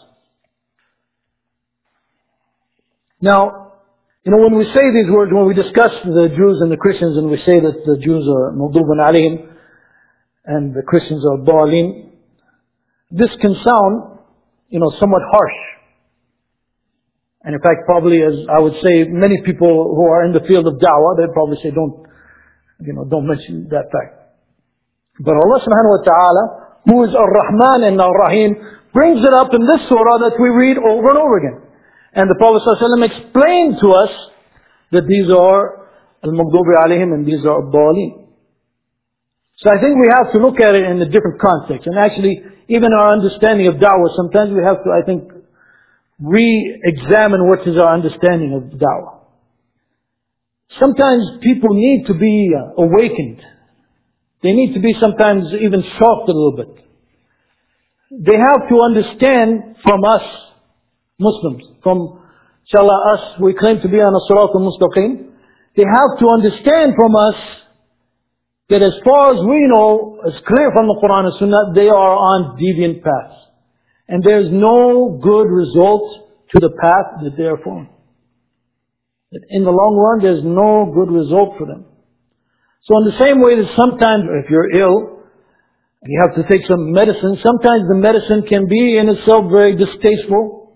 Now, you know, when we say these words, when we discuss the Jews and the Christians and we say that the Jews are maghdubun alayhim and the Christians are dhalin, this can sound, you know, somewhat harsh. And in fact, probably, as I would say, many people who are in the field of da'wah, they'd probably say, don't, you know, don't mention that fact. But Allah subhanahu wa ta'ala, who is Ar-Rahman and Ar-Rahim, brings it up in this surah that we read over and over again. And the Prophet ﷺ explained to us that these are al-maghdubi alayhim and these are ad-dhalin. So I think we have to look at it in a different context. And actually, even our understanding of da'wah, sometimes we have to, I think, re-examine what is our understanding of da'wah. Sometimes people need to be uh, awakened. They need to be sometimes even shocked a little bit. they have to understand from us, Muslims, from, inshallah, us, we claim to be on a Sirat al-Mustaqim. They have to understand from us that as far as we know, it's clear from the Quran and Sunnah, they are on deviant paths. And there's no good result to the path that they are following. That in the long run, there's no good result for them. So in the same way that sometimes, if you're ill, and you have to take some medicine, sometimes the medicine can be in itself very distasteful,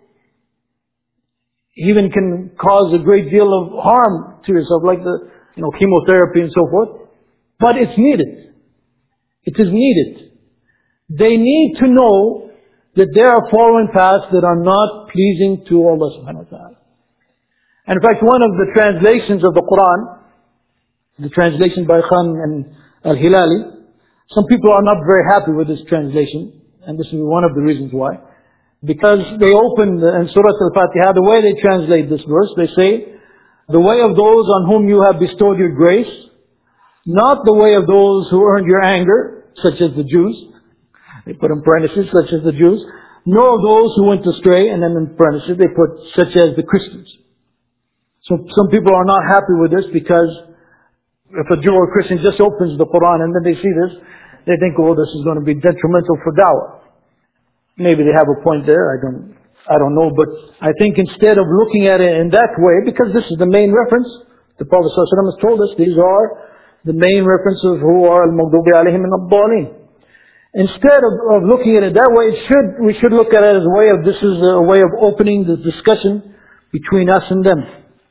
even can cause a great deal of harm to yourself, like the, you know, chemotherapy and so forth. But it's needed. It is needed. They need to know that they are following paths that are not pleasing to Allah subhanahu wa ta'ala. And in fact, one of the translations of the Quran, the translation by Khan and Al-Hilali, some people are not very happy with this translation, and this is one of the reasons why. Because they open in Surah Al-Fatiha, the way they translate this verse, they say, the way of those on whom you have bestowed your grace, not the way of those who earned your anger, such as the Jews. They put in parentheses, such as the Jews. Nor those who went astray, and then in parentheses they put, such as the Christians. So some people are not happy with this because if a Jew or a Christian just opens the Quran and then they see this, they think, oh, this is going to be detrimental for da'wah. Maybe they have a point there, I don't, I don't know, but I think instead of looking at it in that way, because this is the main reference, the Prophet ﷺ has told us these are the main references who are al-Maghdubi alayhim and ad-Dallin. Instead of, of looking at it that way, it should, we should look at it as a way of, this is a way of opening the discussion between us and them.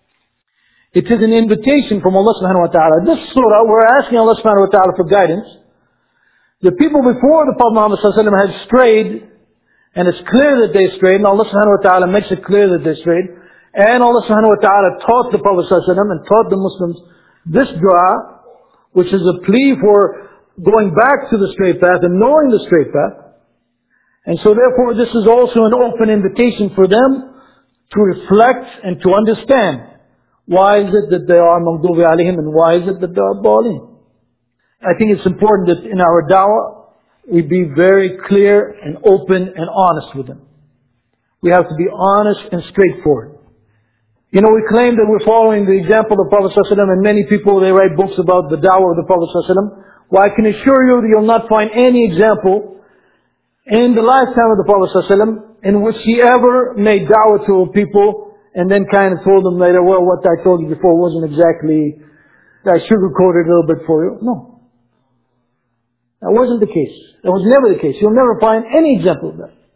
It is an invitation from Allah subhanahu wa ta'ala. This surah, we're asking Allah subhanahu wa ta'ala for guidance. The people before the Prophet Muhammad sallallahu alaihi wasallam had strayed, and it's clear that they strayed, and Allah subhanahu wa ta'ala makes it clear that they strayed. And Allah subhanahu wa ta'ala taught the Prophet sallallahu alaihi wasallam and taught the Muslims this dua, which is a plea for going back to the straight path and knowing the straight path. And so therefore this is also an open invitation for them to reflect and to understand. Why is it that they are maghdubi alayhim and why is it that they are dallin? I think it's important that in our da'wah we be very clear and open and honest with them. We have to be honest and straightforward. You know, we claim that we're following the example of the Prophet ﷺ, and many people, they write books about the da'wah of the Prophet ﷺ. Well, I can assure you that you'll not find any example in the lifetime of the Prophet ﷺ in which he ever made da'wah to people and then kind of told them later, well, what I told you before wasn't exactly, I sugarcoated a little bit for you. No. That wasn't the case. That was never the case. You'll never find any example of that.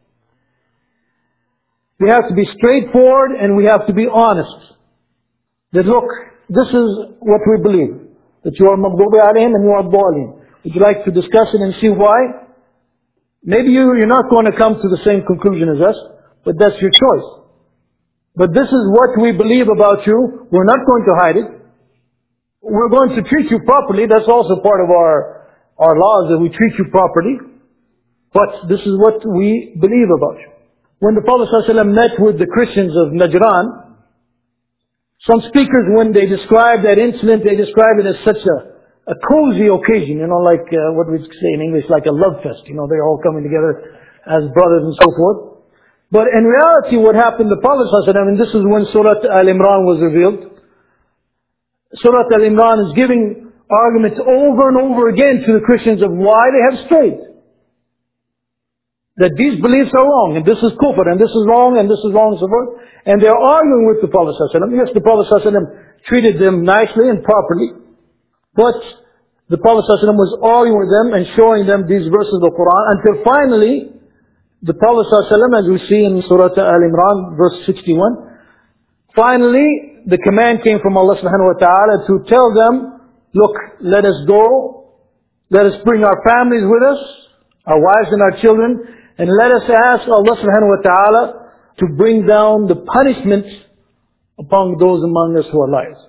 We have to be straightforward and we have to be honest. That look, this is what we believe. That you are maghdubi alayhim and you are dallin. Would you like to discuss it and see why? Maybe you, you're not going to come to the same conclusion as us, but that's your choice. But this is what we believe about you. We're not going to hide it. We're going to treat you properly. That's also part of our, our laws, that we treat you properly. But this is what we believe about you. When the Prophet ﷺ met with the Christians of Najran, some speakers, when they describe that incident, they describe it as such a, a cozy occasion, you know, like uh, what we say in English, like a love fest. You know, they're all coming together as brothers and so forth. But in reality, what happened, the Prophet ﷺ, and this is when Surah Al-Imran was revealed, Surah Al-Imran is giving arguments over and over again to the Christians of why they have strayed. That these beliefs are wrong, and this is kufr, and this is wrong, and this is wrong, and so forth. And they're arguing with the Prophet ﷺ. Yes, the Prophet ﷺ treated them nicely and properly, but the Prophet ﷺ was arguing with them and showing them these verses of the Quran, until finally, the Prophet ﷺ, as we see in Surah Al-Imran, verse sixty-one, finally, the command came from Allah subhanahu wa ta'ala to tell them, look, let us go, let us bring our families with us, our wives and our children, and let us ask Allah subhanahu wa ta'ala to bring down the punishment upon those among us who are liars.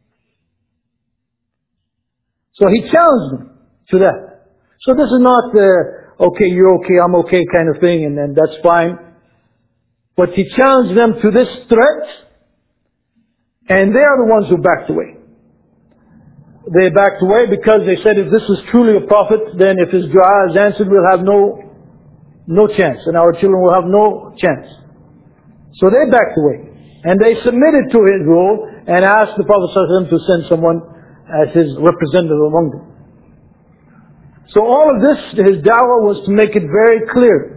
So he challenged them to that. So this is not uh, okay, you're okay, I'm okay kind of thing, and then that's fine. But he challenged them to this threat, and they are the ones who backed away. They backed away because they said, if this is truly a prophet, then if his dua is answered, we'll have no no chance, and our children will have no chance. So they backed away. And they submitted to his rule and asked the Prophet ﷺ to send someone as his representative among them. So all of this, his da'wah was to make it very clear.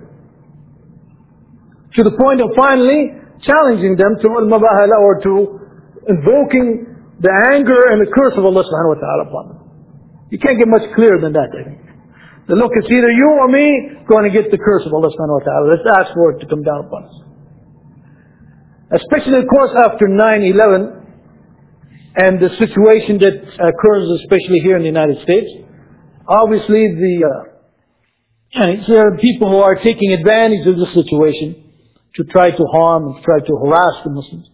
To the point of finally challenging them to al-mabahala, or to invoking the anger and the curse of Allah subhanahu wa ta'ala upon them. You can't get much clearer than that, I think. That look, it's either you or me going to get the curse of Allah subhanahu wa ta'ala. Let's ask for it to come down upon us. Especially, of course, after nine eleven and the situation that occurs, especially here in the United States. Obviously, the uh, there are people who are taking advantage of the situation to try to harm and to try to harass the Muslims.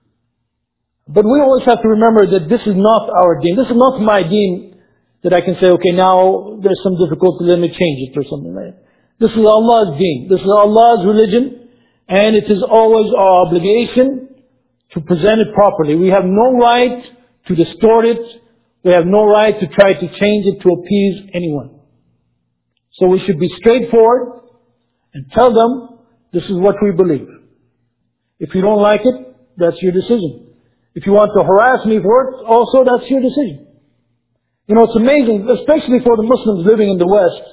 But we always have to remember that this is not our deen. This is not my deen that I can say, okay, now there's some difficulty, let me change it or something like that. This is Allah's deen. This is Allah's religion. And it is always our obligation to present it properly. We have no right to distort it. We have no right to try to change it to appease anyone. So we should be straightforward and tell them, this is what we believe. If you don't like it, that's your decision. If you want to harass me for it, also that's your decision. You know, it's amazing, especially for the Muslims living in the West.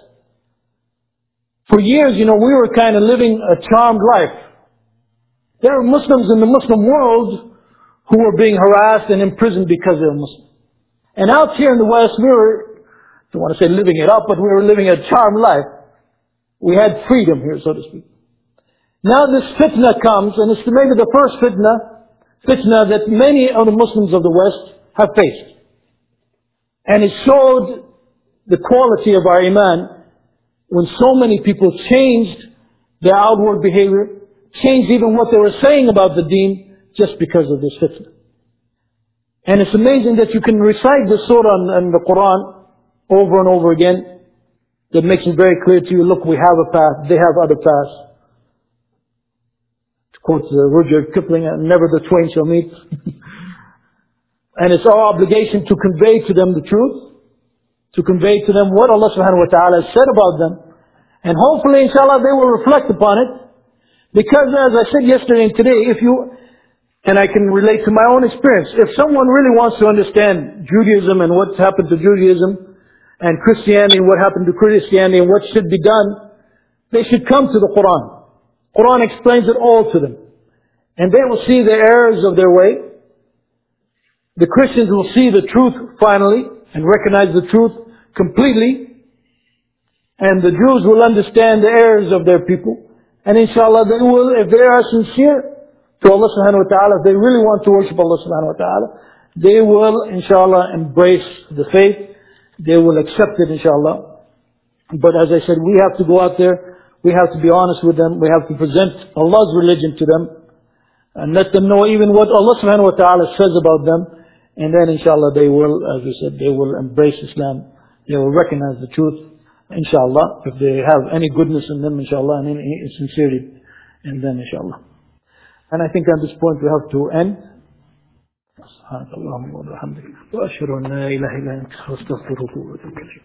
For years, you know, we were kind of living a charmed life. There are Muslims in the Muslim world who were being harassed and imprisoned because they were Muslim. And out here in the West, we were, I don't want to say living it up, but we were living a charmed life. We had freedom here, so to speak. Now this fitna comes, and it's maybe the first fitna, fitna that many of the Muslims of the West have faced. And it showed the quality of our iman when so many people changed their outward behavior, changed even what they were saying about the deen, just because of this fitna. And it's amazing that you can recite this surah in the Quran over and over again. That makes it very clear to you, look, we have a path, they have other paths. To quote uh, Rudyard Kipling, never the twain shall meet. And it's our obligation to convey to them the truth, to convey to them what Allah subhanahu wa ta'ala has said about them. And hopefully, inshallah, they will reflect upon it. Because as I said yesterday and today, if you, and I can relate to my own experience, if someone really wants to understand Judaism and what's happened to Judaism and Christianity and what happened to Christianity and what should be done, they should come to the Quran. Quran explains it all to them. And they will see the errors of their way. The Christians will see the truth finally and recognize the truth completely. And the Jews will understand the errors of their people. And inshallah, they will, if they are sincere to Allah subhanahu wa ta'ala, if they really want to worship Allah subhanahu wa ta'ala, they will inshallah embrace the faith. They will accept it inshallah. But as I said, we have to go out there. We have to be honest with them. We have to present Allah's religion to them. And let them know even what Allah subhanahu wa ta'ala says about them. And then inshallah they will, as we said, they will embrace Islam. They will recognize the truth. Inshallah, if they have any goodness in them, inshallah, and any sincerity, and then inshallah. And I think at this point we have to end. سبحانك اللهم وبحمدك وأشهد أن لا إله إلا أنت أستغفرك وأتوب إليك